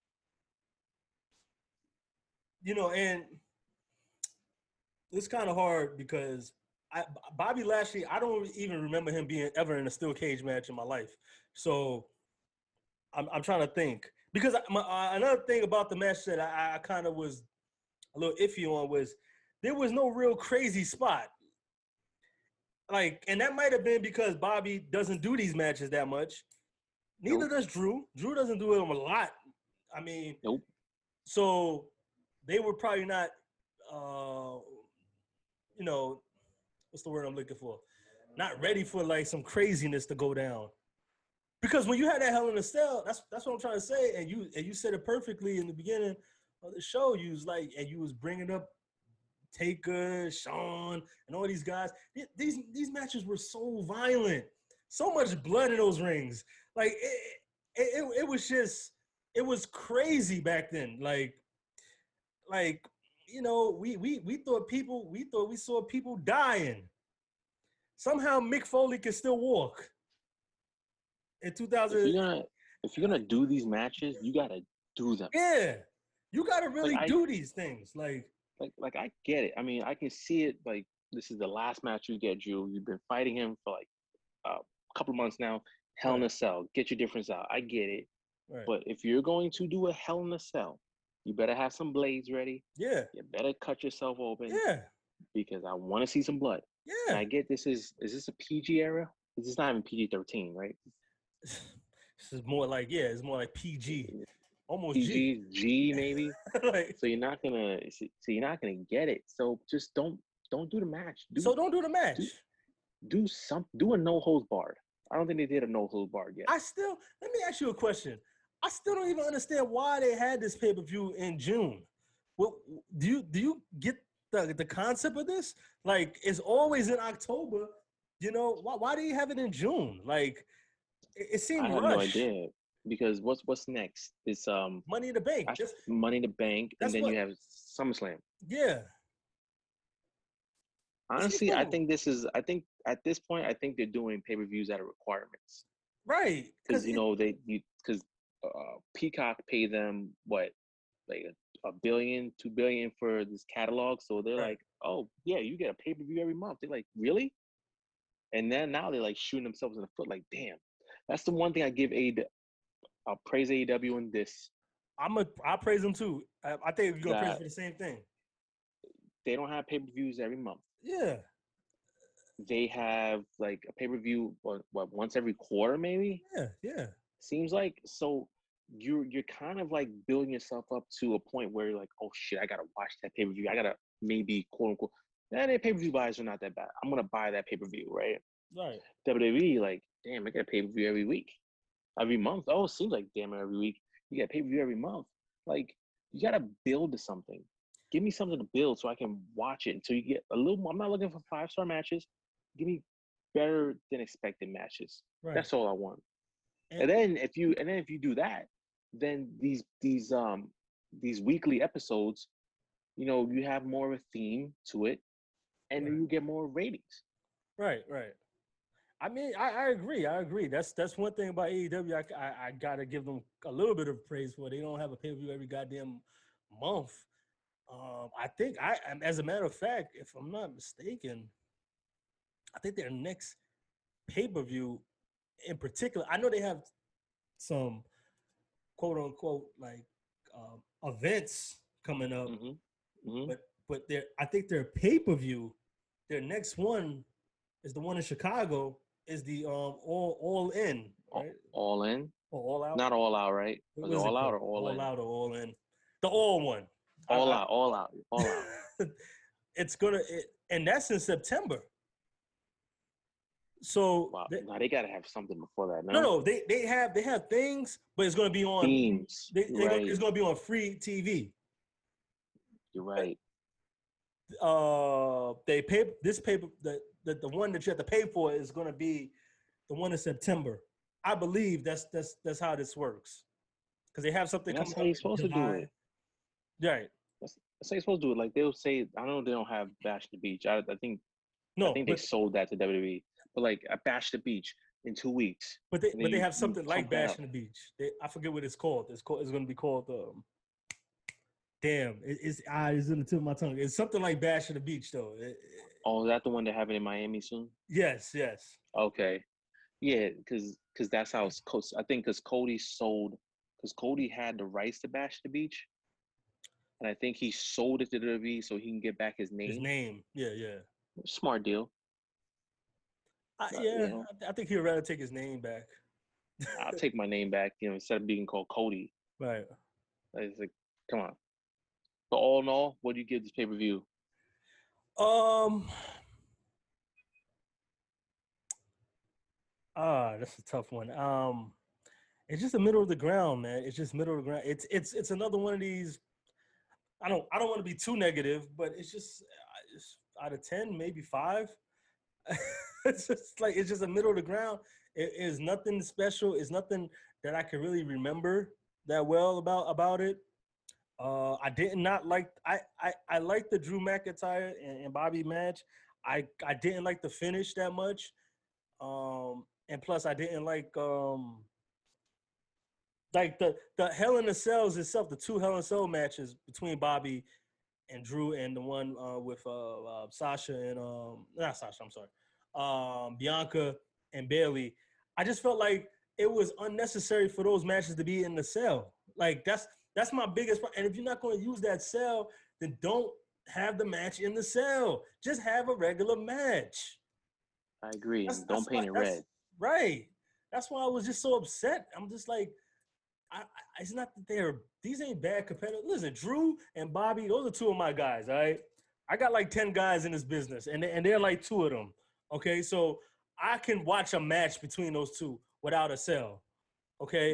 and it's kind of hard because Bobby Lashley, I don't even remember him being ever in a steel cage match in my life. So I'm trying to think, because another thing about the match that I kind of was a little iffy on was there was no real crazy spot. Like, and that might have been because Bobby doesn't do these matches that much. Neither does Drew. Drew doesn't do them a lot. I mean, Nope. So they were probably not, what's the word I'm looking for? Not ready for like some craziness to go down. Because when you had that Hell in a Cell, that's what I'm trying to say. And you said it perfectly in the beginning of the show. You was like, and you was bringing up Taker, Shawn, and all these guys. These matches were so violent, so much blood in those rings. Like it was just, it was crazy back then. Like we thought we saw people dying. Somehow Mick Foley can still walk. In 2000, if you're gonna do these matches, you gotta do them. Yeah, you gotta really do these things. Like I get it. I mean, I can see it. Like, this is the last match you get, Drew. You've been fighting him for like a couple of months now. Hell in a Cell, get your difference out. I get it. Right. But if you're going to do a Hell in a Cell, you better have some blades ready. Yeah. You better cut yourself open. Yeah. Because I want to see some blood. Yeah. And I get is this a PG era? This is not even PG-13, right? This is more like, it's more like PG. Almost PG, G maybe. Like, so you're not gonna get it. So just don't do the match. Don't do the match. Do a no holds barred. I don't think they did a no holds barred yet. Let me ask you a question. I still don't even understand why they had this pay-per-view in June. Well, do you get the concept of this? Like, it's always in October. Why do you have it in June? Like, it seemed rushed. I have no idea, because what's next? It's Money in the Bank. Money in the Bank, and then you have SummerSlam. Yeah. Honestly, I think at this point, I think they're doing pay-per-views out of requirements. Right. Because Peacock pay them what, like $1 billion, $2 billion for this catalog. So they're like, oh yeah, you get a pay-per-view every month. They're like, really? And then now they're like shooting themselves in the foot. Like, damn. That's the one thing I give I'll praise AEW in this. I'll praise them too. I think you're gonna praise for the same thing. They don't have pay-per-views every month. Yeah. They have like a pay-per-view once every quarter, maybe. Yeah. Seems like. So you're kind of like building yourself up to a point where you're like, oh shit, I gotta watch that pay-per-view. I gotta maybe quote unquote. Their pay-per-view buys are not that bad. I'm gonna buy that pay-per-view, right? Right. WWE, like, damn, I get a pay-per-view every week, every month. Oh, it seems like damn every week. You get a pay-per-view every month. Like, you gotta build to something. Give me something to build so I can watch it until you get a little more. I'm not looking for 5-star matches. Give me better than expected matches. Right. That's all I want. And then if you do that, then these weekly episodes, you have more of a theme to it, and then you get more ratings. Right. I mean, I agree. That's one thing about AEW. I gotta give them a little bit of praise for. They don't have a pay-per-view every goddamn month. I think as a matter of fact, if I'm not mistaken, I think their next pay-per-view in particular, I know they have some quote unquote like events coming up, but I think their pay-per-view, their next one is the one in Chicago, is the all in, right? All in? Or all out? Not all out, right? Was it all out or all in? All out or all in? The all one. All out. It's and that's in September. So Wow. Now they gotta have something before that, no, no? no, they have things, but it's gonna be on. Themes. It's Right. gonna be on free TV. You're right. They pay this paper. The one that you have to pay for is gonna be the one in September. I believe that's how this works because they have something And that's coming how up you're in supposed to do July. it. Right. That's how you're supposed to do it. Like they'll say, I know they don't have Bash the Beach. I No, think they sold that to WWE. But like a Bash the Beach in 2 weeks, and then but they you have something like pump that Bash up. in the Beach. I forget what it's called. It's going to be called. Damn, it's in the tip of my tongue. It's something like Bash in the Beach though. Oh, is that the one they have it in Miami soon? Yes, yes. Okay. Yeah, because that's how it's I think because Cody had the rights to Bash the Beach, and I think he sold it to WWE so he can get back his His name. name. Yeah, yeah. Smart deal. But, Yeah, I think he'd rather take his name back. I'll take my name back, instead of being called Cody. Right. It's like, come on. But all in all, what do you give this pay-per-view? Um. That's a tough one. It's just the middle of the ground, man. It's just middle of the ground. It's another one of these. I don't want to be too negative, but it's out of 10, maybe 5. It's just a middle of the ground. It is nothing special. It's nothing that I can really remember that well about it. I did not like I liked the Drew McIntyre and Bobby match. I didn't like the finish that much. And plus I didn't like the Hell in the Cells itself, the 2 Hell in a Cell matches between Bobby and Drew and the one with Sasha and not Sasha, I'm sorry. Bianca and Bailey. I just felt like it was unnecessary for those matches to be in the cell. Like that's my biggest problem. And if you're not going to use that cell, then don't have the match in the cell. Just have a regular match. I agree, That's and that's don't paint it that's red. right. That's why I was just so upset. I'm just like, it's not that these ain't bad competitors. Listen, Drew and Bobby, those are 2 of my guys. All right, I got like 10 guys in this business, and they're like 2 of them. Okay, so I can watch a match between those 2 without a cell. Okay,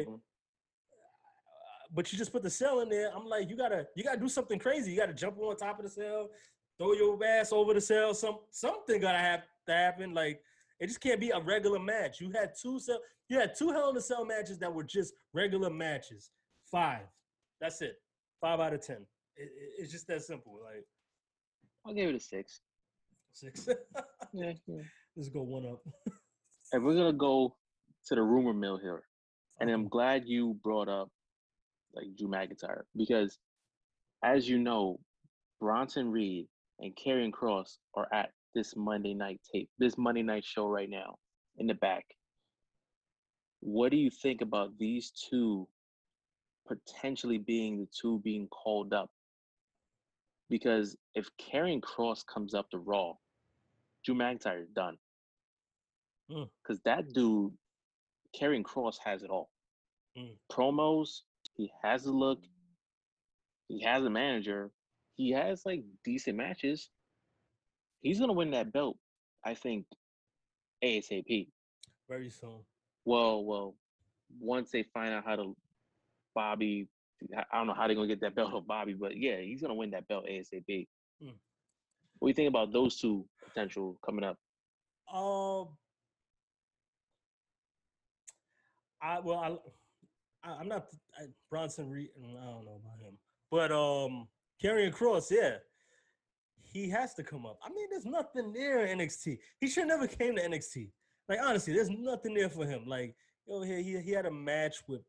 but you just put the cell in there. I'm like, you gotta do something crazy. You gotta jump on top of the cell, throw your ass over the cell. Something gotta have to happen. Like it just can't be a regular match. You had 2 Hell in a Cell matches that were just regular matches. 5. That's it. 5 out of 10. It's just that simple. Like I'll give it a 6. 6. Yeah. Let's go 1 up. And we're gonna go to the rumor mill here, and I'm glad you brought up like Drew McIntyre because, as you know, Bronson Reed and Karrion Kross are at this Monday night show right now in the back. What do you think about these 2 potentially being the 2 being called up? Because if Karrion Kross comes up to Raw, Drew McIntyre is done. Because that dude, Karrion Kross, has it all. Promos, he has a look, he has a manager, he has like decent matches. He's gonna win that belt, I think, ASAP. Very soon. Well, once they find out how to Bobby, I don't know how they're gonna get that belt of Bobby, but yeah, he's gonna win that belt ASAP. What do you think about those 2 potential coming up? I'm not Bronson Reed. I don't know about him, but Karrion Kross, yeah, he has to come up. I mean, there's nothing there in NXT. He should never came to NXT. Like honestly, there's nothing there for him. Like he had a match with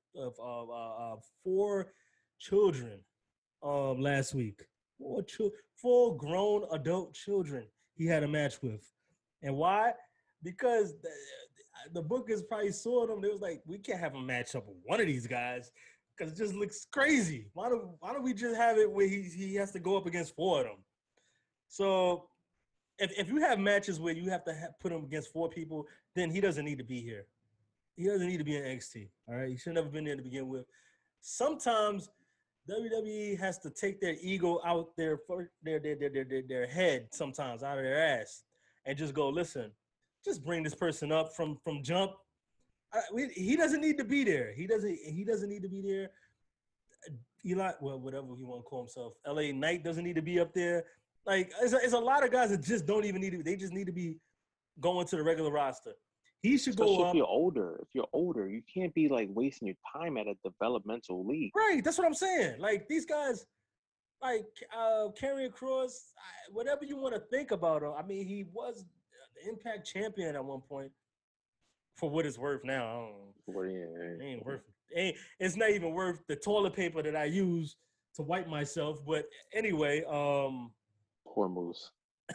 4 children last week. 4 grown adult children he had a match with, and why? Because the bookers probably saw them. They was like, we can't have a match up with one of these guys because it just looks crazy. Why don't we just have it where he has to go up against 4 of them? So if you have matches where you have to put him against 4 people, then he doesn't need to be here. He doesn't need to be in NXT. All right, he should have never been there to begin with. Sometimes WWE has to take their ego out their head sometimes out of their ass and just go, listen, just bring this person up from jump. He doesn't need to be there. He doesn't need to be there. Eli, well, whatever he want to call himself, LA Knight doesn't need to be up there. Like, it's a lot of guys that just don't even need to. They just need to be going to the regular roster. He should Especially go if up. you're older. If you're older, you can't be like wasting your time at a developmental league. Right, that's what I'm saying. Like these guys, like Karrion Kross, whatever you want to think about him. I mean, he was the Impact champion at one point. For what it's worth now, I don't know. Well, It ain't worth. It's not even worth the toilet paper that I use to wipe myself. But anyway, poor Moose.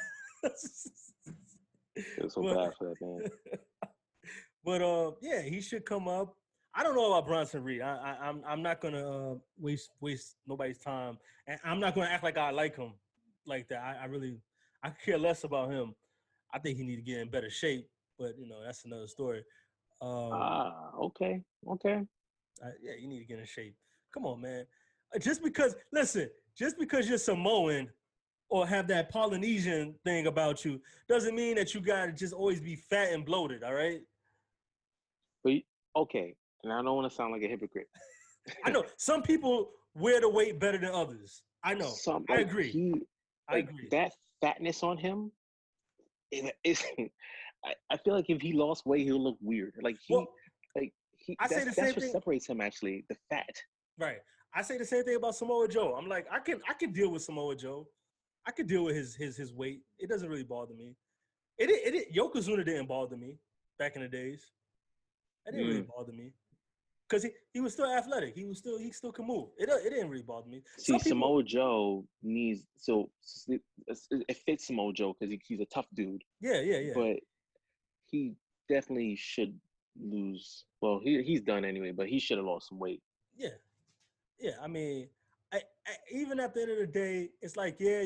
It's so bad for that man. But yeah, he should come up. I don't know about Bronson Reed. I'm not gonna waste nobody's time, and I'm not gonna act like I like him like that. I care less about him. I think he need to get in better shape, but that's another story. Okay. Yeah, you need to get in shape. Come on, man. Just because you're Samoan or have that Polynesian thing about you doesn't mean that you gotta just always be fat and bloated. All right. But okay, and I don't want to sound like a hypocrite. I know some people wear the weight better than others. I know. I agree. I agree. That fatness on him is. I feel like if he lost weight, he'll look weird. That's what separates him actually, the fat. Right. I say the same thing about Samoa Joe. I'm like, I can deal with Samoa Joe. I could deal with his weight. It doesn't really bother me. Yokozuna didn't bother me back in the days. It didn't really bother me. Because he was still athletic. He still can move. It didn't really bother me. See, Samoa Joe needs it fits Samoa Joe because he's a tough dude. Yeah. But he definitely should lose. Well, he's done anyway, but he should have lost some weight. Yeah. I mean, I even at the end of the day, it's like you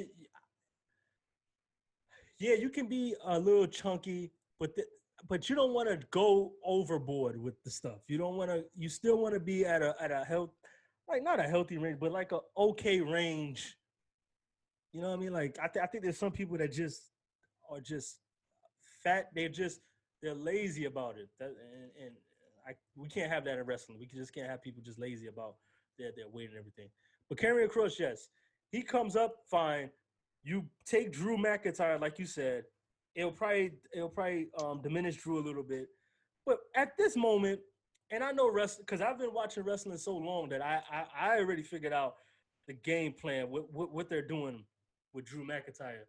can be a little chunky, but you don't want to go overboard with the stuff. You don't want to. You still want to be at a health, like not a healthy range, but like a okay range. You know what I mean? Like I think there's some people that just are just fat. They're lazy about it. We can't have that in wrestling. We just can't have people just lazy about their weight and everything. But Karrion Kross, yes, he comes up fine. You take Drew McIntyre, like you said, it'll probably diminish Drew a little bit. But at this moment, and I know wrestling because I've been watching wrestling so long that I already figured out the game plan, what they're doing with Drew McIntyre.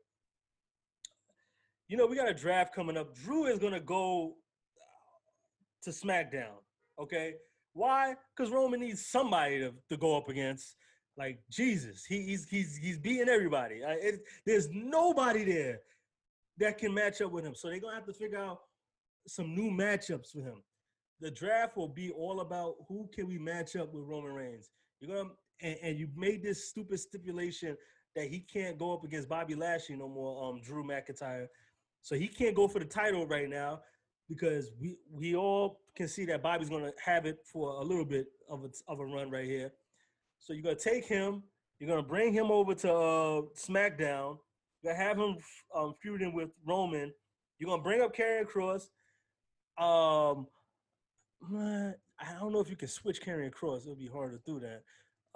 We got a draft coming up. Drew is gonna go to SmackDown. Okay, why? Because Roman needs somebody to go up against. Like Jesus, he's beating everybody. There's nobody there that can match up with him. So they're gonna have to figure out some new matchups for him. The draft will be all about who can we match up with Roman Reigns. You're gonna and you made this stupid stipulation that he can't go up against Bobby Lashley no more. Drew McIntyre, so he can't go for the title right now because we all can see that Bobby's gonna have it for a little bit of a run right here. So you're gonna take him. You're gonna bring him over to SmackDown. You're gonna have him feuding with Roman. You're gonna bring up Karrion Kross. I don't know if you can switch Karrion Kross. It'll be hard to do that.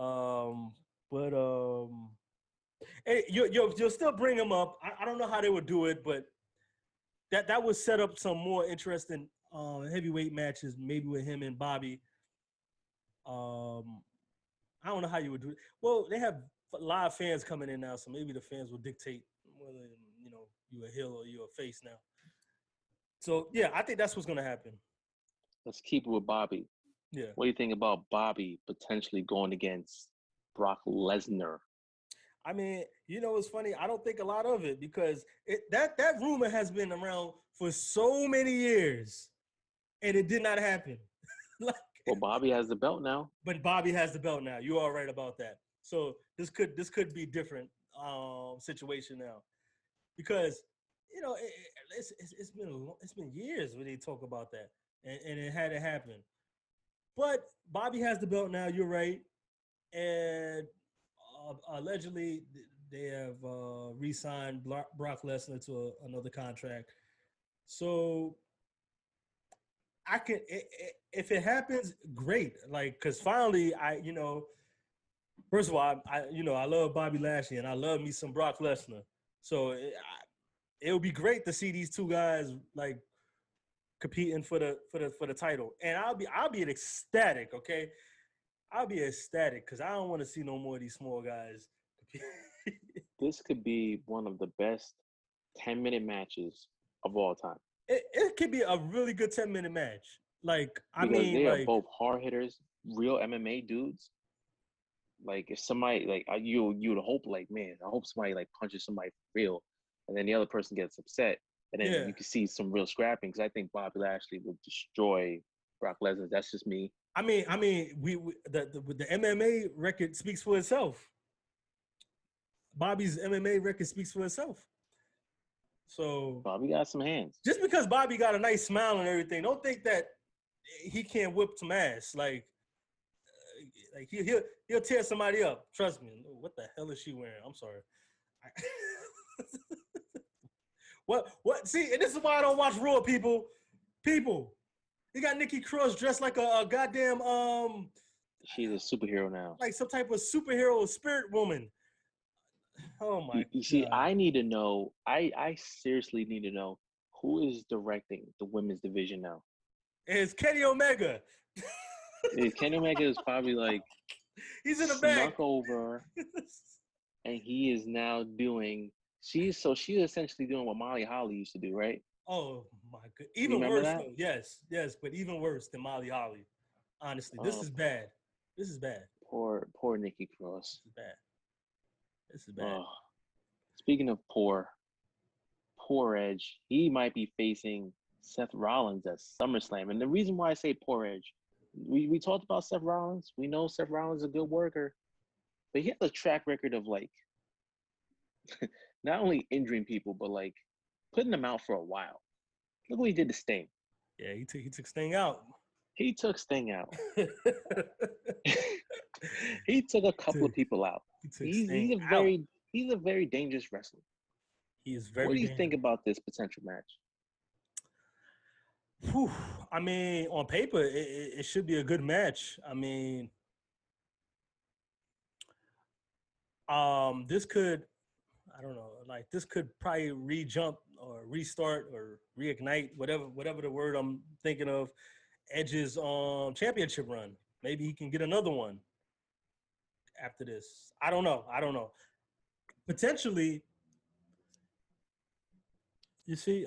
Hey, you'll still bring him up. I don't know how they would do it, but that would set up some more interesting heavyweight matches, maybe with him and Bobby. I don't know how you would do it. Well, they have live fans coming in now, so maybe the fans will dictate whether you're a heel or you're a face now. So yeah, I think that's what's gonna happen. Let's keep it with Bobby. Yeah. What do you think about Bobby potentially going against Brock Lesnar? I mean, it's funny. I don't think a lot of it because that rumor has been around for so many years, and it did not happen. Well, Bobby has the belt now. But Bobby has the belt now. You are right about that. So this could be different situation now, because it's been years when they talk about that, and it had to happen. But Bobby has the belt now. You're right, and allegedly they have re-signed Brock Lesnar to another contract. So I can, if it happens, great. Like, cause finally, first of all, I love Bobby Lashley and I love me some Brock Lesnar. So it would be great to see these two guys like competing for the title, and I'll be ecstatic. Okay, I'll be ecstatic because I don't want to see no more of these small guys compete. This could be one of the best 10-minute matches of all time It could be a really good 10-minute match. Like, I because mean, they are like, both hard hitters, real MMA dudes. Like if somebody like you would hope like man, I hope somebody like punches somebody for real, and then the other person gets upset, and then yeah. you can see some real scrapping. Because I think Bobby Lashley would destroy Brock Lesnar. That's just me. The MMA record speaks for itself. Bobby's MMA record speaks for itself. So Bobby got some hands. just because Bobby got a nice smile and everything, don't think that he can't whip some ass. Like he'll tear somebody up. Trust me. What the hell is she wearing? I'm sorry. What? See, and this is why I don't watch Raw. People. He got Nikki Cross dressed like a goddamn She's a superhero now. like some type of superhero spirit woman. Oh my You see, god. I need to know. I seriously need to know who is directing the women's division now. It's Kenny Omega. Kenny Omega is probably like He's in the snuck back. over, and he is now doing. She's essentially doing what Molly Holly used to do, right? Oh my god. You Even remember worse that? though. Yes, but even worse than Molly Holly. Honestly, this Oh, is bad. This is bad. poor Nikki Cross. This is bad. This is bad. Oh, speaking of poor Edge, he might be facing Seth Rollins at SummerSlam. And the reason why I say poor Edge, we talked about Seth Rollins. We know Seth Rollins is a good worker, but he has a track record of like not only injuring people, but like putting them out for a while. Look what he did to Sting. Yeah, he took Sting out. He took Sting out. He took a couple of people out. He took He's Sting a out. very dangerous wrestler. He is What very do you dangerous. think about this potential match? Whew. I mean, on paper, it should be a good match. I mean, this could, I don't know, like this could probably re-jump or restart or reignite, whatever the word I'm thinking of, Edge's championship run. Maybe he can get another one after this. I don't know. Potentially, you see,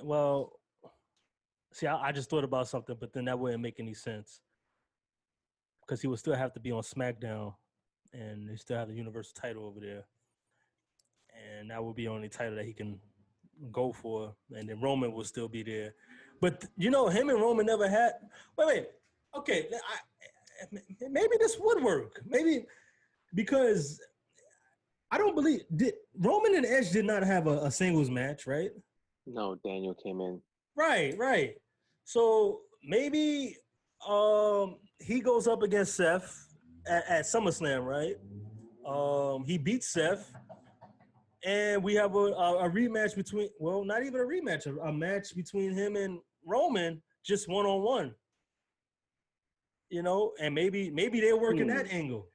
I just thought about something, but then that wouldn't make any sense because he would still have to be on SmackDown, and they still have the Universal title over there, and that would be the only title that he can go for, and then Roman will still be there. But him and Roman never had. Wait. Okay, maybe this would work. Maybe because I don't believe Roman and Edge did not have a singles match, right? No, Daniel came in. Right. So maybe he goes up against Seth at SummerSlam, right? He beats Seth, and we have a rematch between. Well, not even a rematch, a match between him and Roman, just one-on-one. And maybe they're working that angle.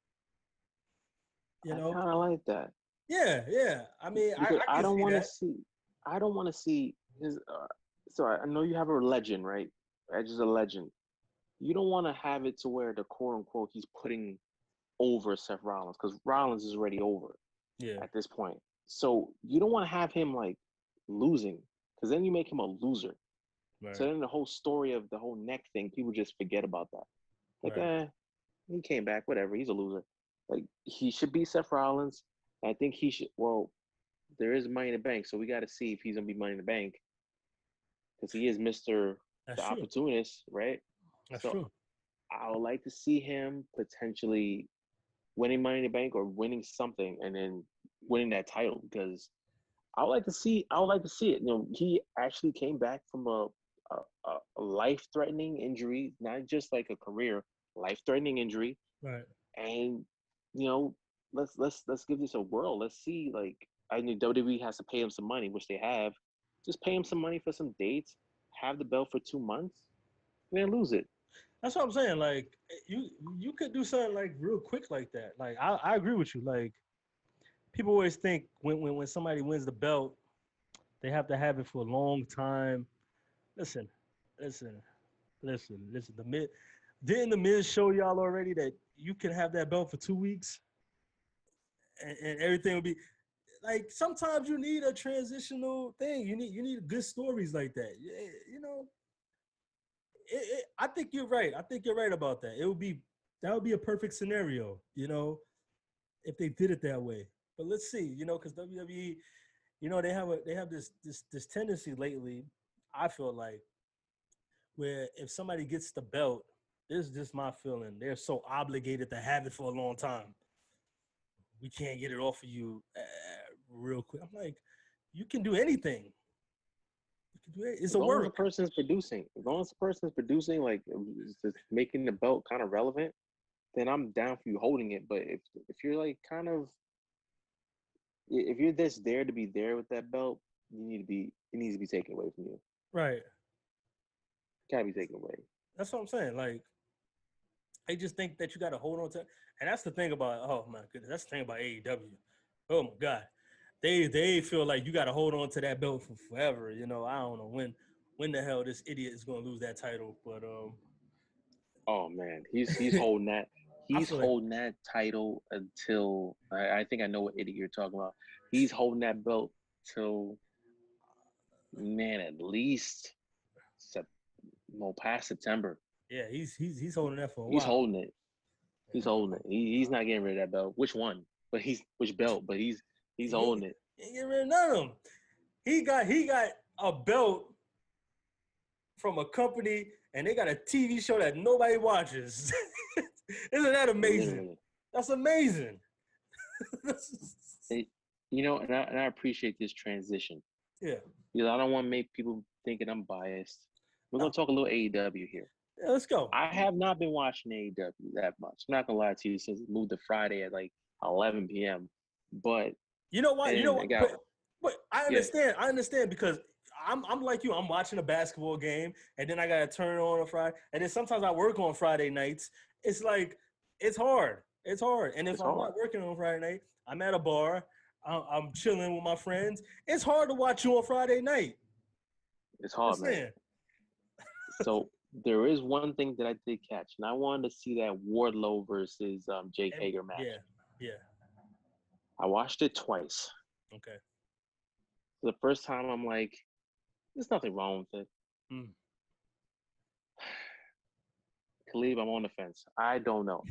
I kind of like that. Yeah. I mean, I don't want to see. I don't want to see his. So I know you have a legend, right? Edge is a legend. You don't want to have it to where the quote unquote he's putting over Seth Rollins because Rollins is already over. Yeah. At this point, so you don't want to have him like losing because then you make him a loser. Right. So then the whole story of the whole neck thing, people just forget about that. Like, right. He came back, whatever. He's a loser. Like he should be Seth Rollins. I think he should. Well, there is Money in the Bank, so we got to see if he's gonna be Money in the Bank because he is Mr. the Opportunist, right? That's true. I would like to see him potentially winning Money in the Bank or winning something, and then winning that title because I would like to see it. He actually came back from a life-threatening injury, not just like a career life-threatening injury. Right. And let's give this a whirl. Let's see. Like I know WWE has to pay him some money, which they have. Just pay him some money for some dates. Have the belt for 2 months, and then lose it. That's what I'm saying. Like you could do something like real quick like that. Like I agree with you. Like people always think when somebody wins the belt, they have to have it for a long time. Listen, listen, listen. Didn't the Miz show y'all already that you can have that belt for 2 weeks and everything will be like sometimes you need a transitional thing. You need good stories like that. You know, I think you're right. I think you're right about that. That would be a perfect scenario, you know, if they did it that way. But let's see, you know, because WWE, you know, they have this tendency lately. I feel like where if somebody gets the belt, this is just my feeling. They're so obligated to have it for a long time. We can't get it off of you real quick. I'm like, you can do anything. You can do it. It's As a long as the work. person's producing, as long as the person's producing, like it's just making the belt kind of relevant, then I'm down for you holding it. But if you're like kind of if you're this there to be there with that belt, it needs to be taken away from you. Right. Can't be taken away. That's what I'm saying. Like, I just think that you got to hold on to, and that's the thing about. Oh my goodness, that's the thing about AEW. Oh my God, they feel like you got to hold on to that belt for forever. You know, I don't know when the hell this idiot is going to lose that title, but Oh man, he's holding that. I He's feel like holding that title until I think I know what idiot you're talking about. He's holding that belt till man at least sep- no past September. yeah, he's holding that for a He's while. holding it. He's holding it. He's not getting rid of that belt. Which one? But he's which belt? But he's He holding it. ain't getting rid of none of them. He got a belt from a company, and they got a TV show that nobody watches. Isn't that amazing? Literally. That's amazing. It, you know, and I appreciate this transition Yeah. because I don't want to make people thinking I'm biased. We're gonna No. talk a little AEW here. Yeah, let's go. I have not been watching AEW that much. I'm not gonna lie to you since it moved to Friday at like 11 p.m. But You know what? You know and I what? got But I yeah, understand. I understand because I'm like you. I'm watching a basketball game, and then I gotta turn it on Friday, and then sometimes I work on Friday nights. It's like it's hard. It's hard. And if it's I'm hard. not working on Friday night, I'm at a bar. I'm chilling with my friends. It's hard to watch you on Friday night. It's I'm hard, just man. saying. So there is one thing that I did catch, and I wanted to see that Wardlow versus Jake And Hager match. yeah, yeah. I watched it twice. Okay. The first time I'm like, there's nothing wrong with it. Mm. Khalib, I'm on the fence. I don't know.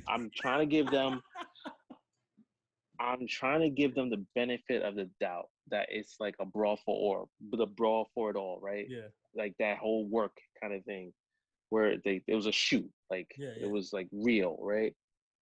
I'm trying to give them the benefit of the doubt that it's like a brawl for or the brawl for it all, right? Yeah, Like that whole work kind of thing where it was a shoot, like yeah, it yeah. was like real, right?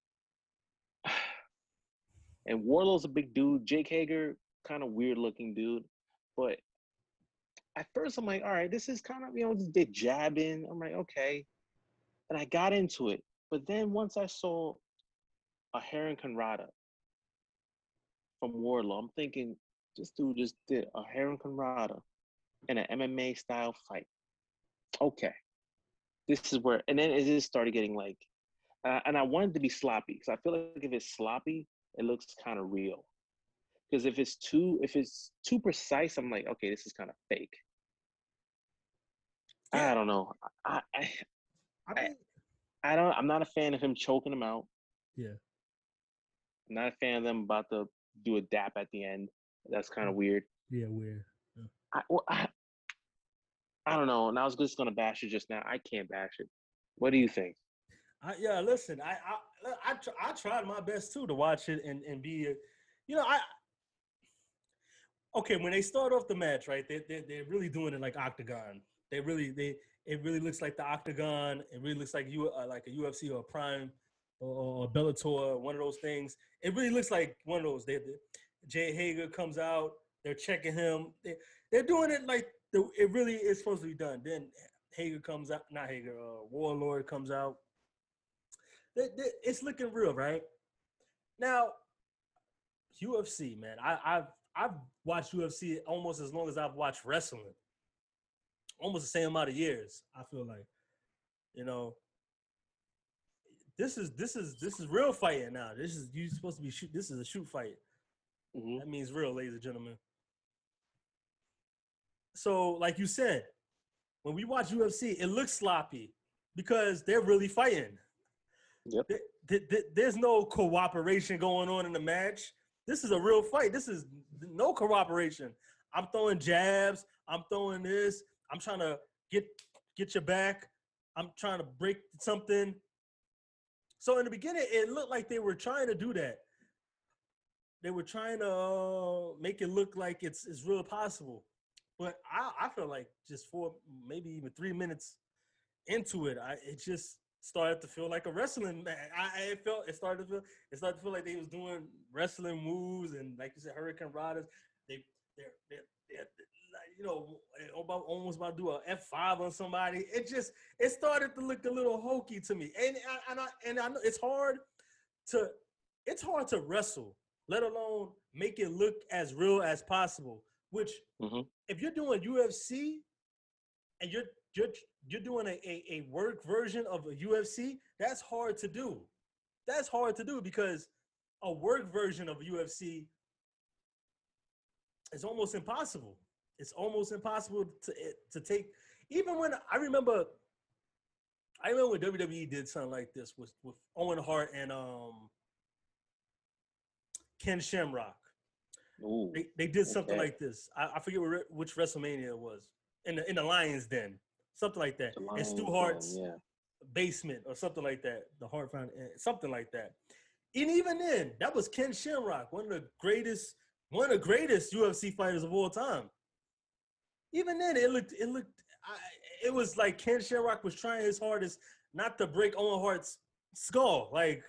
And Warlow's a big dude. Jake Hager, kind of weird looking dude. But at first I'm like, all right, this is kind of, just they jabbing. I'm like, okay. And I got into it. But then once I saw a Heron Conrada from Wardlow, I'm thinking, this dude just did a Heron Conrada in an MMA style fight. Okay. This is where, and then it just started getting like, and I wanted to be sloppy because I feel like if it's sloppy, it looks kind of real. Because if it's too precise, I'm like, okay, this is kind of fake. Yeah. I don't know. I, I, I I, mean, I don't. I'm not a fan of him choking him out. yeah. I'm not a fan of them about to do a dap at the end. That's kind of weird. Yeah, weird. Yeah. Well, I don't know. And I was just gonna bash it just now. I can't bash it. What do you think? Yeah, listen, I tried my best too to watch it and be, you know, okay when they start off the match, right? They're really doing it like Octagon. They it really looks like the Octagon. It really looks like you like a UFC or a Prime or a Bellator, one of those things. It really looks like one of those. Jay Hager comes out. They're checking him. They're doing it like it really is supposed to be done. Then Hager comes out, not Hager. Warlord comes out. It's looking real, right? Now, UFC, man. I've watched UFC almost as long as I've watched wrestling. Almost the same amount of years. I feel like, you know, this is real fighting now. This is you supposed to be shoot. This is a shoot fight. Mm-hmm. That means real, ladies and gentlemen. So, like you said, when we watch UFC, it looks sloppy because they're really fighting. Yep. There's no cooperation going on in the match. This is a real fight. This is no cooperation. I'm throwing jabs. I'm throwing this. I'm trying to get your back. I'm trying to break something. So in the beginning, it looked like they were trying to do that. They were trying to make it look like it's real possible. But I feel like just 4, maybe even 3 minutes into it, it just started to feel like a wrestling match. It started to feel like they was doing wrestling moves, and like you said, Hurricane Riders. They're you know, almost about to do a F5 on somebody. It started to look a little hokey to me, and I know it's hard to wrestle, let alone make it look as real as possible. Which, if you're doing UFC and you're doing a work version of a UFC, that's hard to do. That's hard to do because a work version of a UFC is almost impossible. It's almost impossible to take. Even when I remember when WWE did something like this with Owen Hart and Ken Shamrock. Ooh, They did something like this. I forget which WrestleMania it was. In the Lions Den, something like that. And Stu Hart's basement or something like that. The Hart Found something like that. And even then, that was Ken Shamrock, one of the greatest UFC fighters of all time. Even then, it was like Ken Shamrock was trying his hardest not to break Owen Hart's skull. Like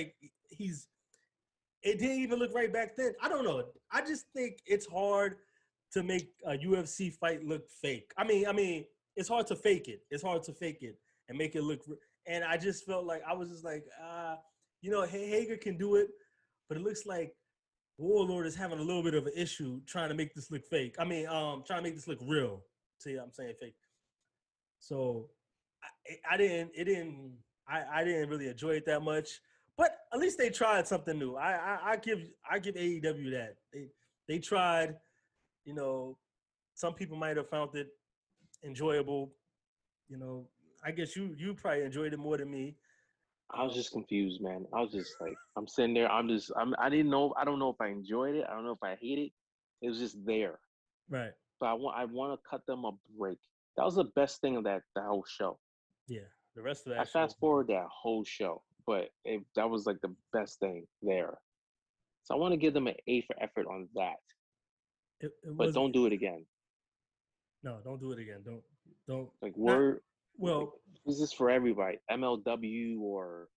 it didn't even look right back then. I don't know. I just think it's hard to make a UFC fight look fake. I mean, it's hard to fake it. It's hard to fake it and make it look. And I just felt like I was just like, Hager can do it, but it looks like Warlord is having a little bit of an issue trying to make this look fake. I mean, trying to make this look real. See, I'm saying fake. So I didn't really enjoy it that much. But at least they tried something new. I give AEW that. They tried, you know, some people might have found it enjoyable. You know, I guess you probably enjoyed it more than me. I was just confused, man. I was just like, I'm sitting there. I didn't know. I don't know if I enjoyed it. I don't know if I hated it. It was just there. Right. But I want to cut them a break. That was the best thing of the whole show. Yeah. The rest of that. I fast forward that whole show, but that was like the best thing there. So I want to give them an A for effort on that. But don't do it again. No, don't do it again. Don't. Like we're well. Like, this is for everybody. MLW or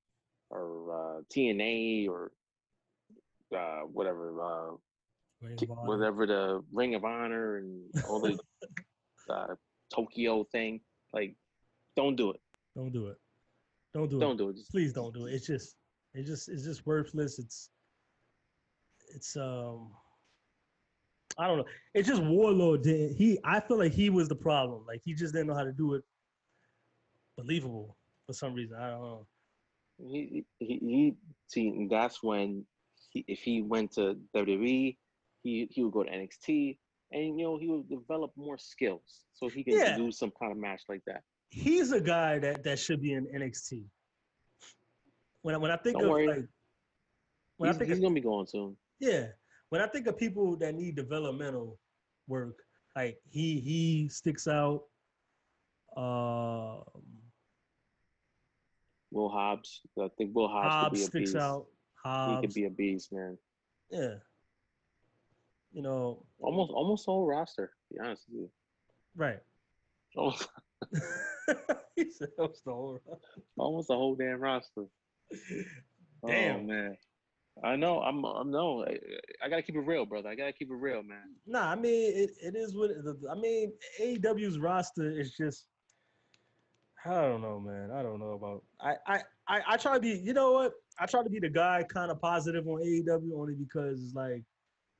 TNA or whatever the Ring of Honor and all the Tokyo thing. Like, don't do it. Don't do it. Don't do it. Please don't do it. It's just worthless. It's I don't know. It's just Warlord I feel like he was the problem. Like he just didn't know how to do it believable for some reason. I don't know. He see, that's when if he went to WWE, he would go to NXT, and he would develop more skills so he can do some kind of match like that. He's a guy that should be in NXT. When I think don't of worry. Like he's gonna be going soon. Yeah. When I think of people that need developmental work, like he sticks out. Will Hobbs. I think Will Hobbs could be a sticks beast. Out. He could be a beast, man. Yeah. You know. Almost the whole roster, to be honest with you. Right. Almost. He said almost the whole roster. Almost the whole damn roster. Damn. Oh, man. I know. I gotta keep it real, brother. I gotta keep it real, man. Nah, I mean it is what I mean. AEW's roster is just. I don't know, man. I don't know about. I try to be. You know what? I try to be the guy kind of positive on AEW only because like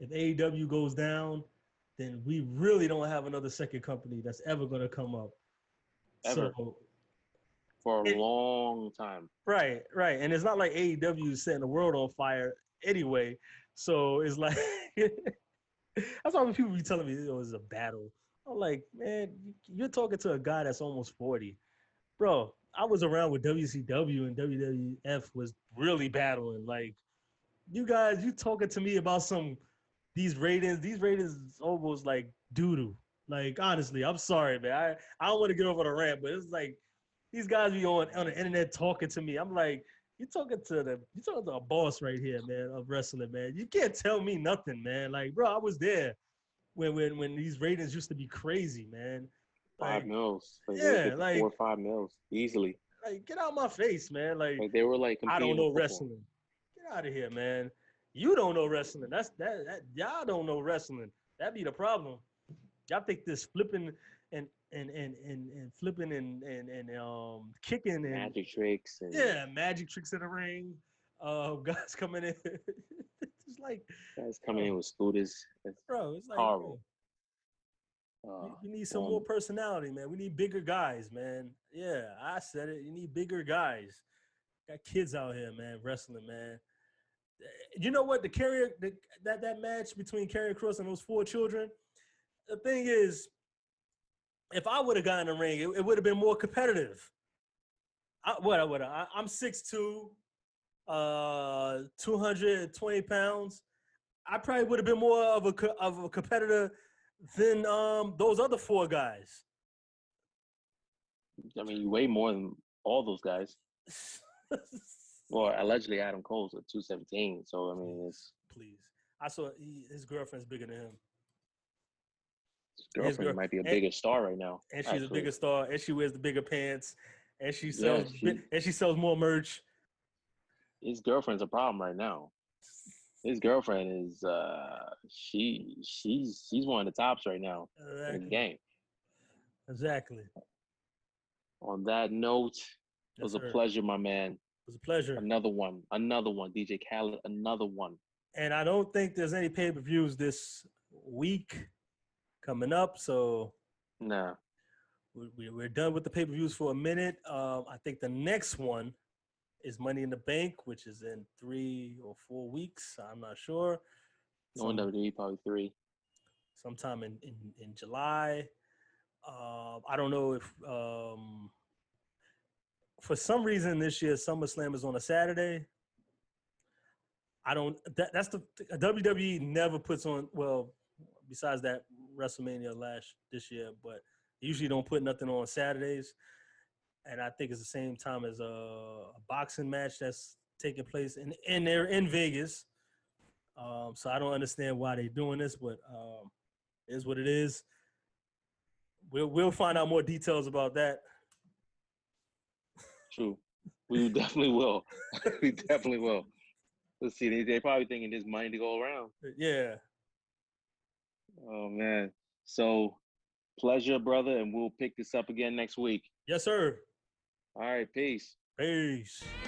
if AEW goes down, then we really don't have another second company that's ever gonna come up. Ever. So For a long time. right, and it's not like AEW is setting the world on fire anyway. So it's like that's why when people be telling me it was a battle. I'm like, man, you're talking to a guy that's almost 40, bro. I was around with WCW and WWF was really battling. Like, you guys, you talking to me about these ratings? These ratings is almost like doo doo. Like, honestly, I'm sorry, man. I don't want to get over the rant, but it's like these guys be on the internet talking to me. I'm like, you're talking to a boss right here, man, of wrestling, man. You can't tell me nothing, man. Like, bro, I was there when these ratings used to be crazy, man. Five Like, mils. Like they were yeah, getting like 4 or 5 mils easily. like get out of my face, man. Like, Like they were like I don't competing with know football. wrestling. Get out of here, man. You don't know wrestling. That y'all don't know wrestling. That be the problem. Y'all think this flipping and flipping and kicking and Magic tricks and yeah, magic tricks in the ring. Guys coming in. It's like, guys coming bro, in with scooters. It's it's like, horrible. we need some more personality, man. We need bigger guys, man. Yeah, I said it. You need bigger guys. Got kids out here, man, wrestling, man. You know what? That match between Karrion Kross and those 4 children. The thing is, if I would have gotten in the ring, it would have been more competitive. I'm 6'2", 220 pounds. I probably would have been more of a competitor than those other 4 guys. I mean, you weigh more than all those guys. Well, allegedly Adam Cole's at 217. So I mean, it's please. I saw his girlfriend's bigger than him. his girlfriend might be a bigger star right now, and she's a bigger star, and she wears the bigger pants, and she sells more merch. His girlfriend's a problem right now. His girlfriend is she's one of the tops right now in the game. Exactly. On that note, it was a pleasure, my man. It was a pleasure. Another one, DJ Khaled, another one. And I don't think there's any pay-per-views this week coming up, so nah, we're done with the pay-per-views for a minute. I think the next one is Money in the Bank, which is in 3 or 4 weeks. I'm not sure. On WWE, probably 3. Sometime in July. I don't know if for some reason this year SummerSlam is on a Saturday. That's the WWE never puts on, well, besides that WrestleMania this year, but they usually don't put nothing on Saturdays. And I think it's the same time as a boxing match that's taking place and they're in Vegas. So I don't understand why they're doing this, but it is what it is. We'll find out more details about that. True. We definitely will. We definitely will. Let's see. They're probably thinking there's money to go around. Yeah. Oh, man. So, pleasure, brother, and we'll pick this up again next week. Yes, sir. All right. Peace. Peace.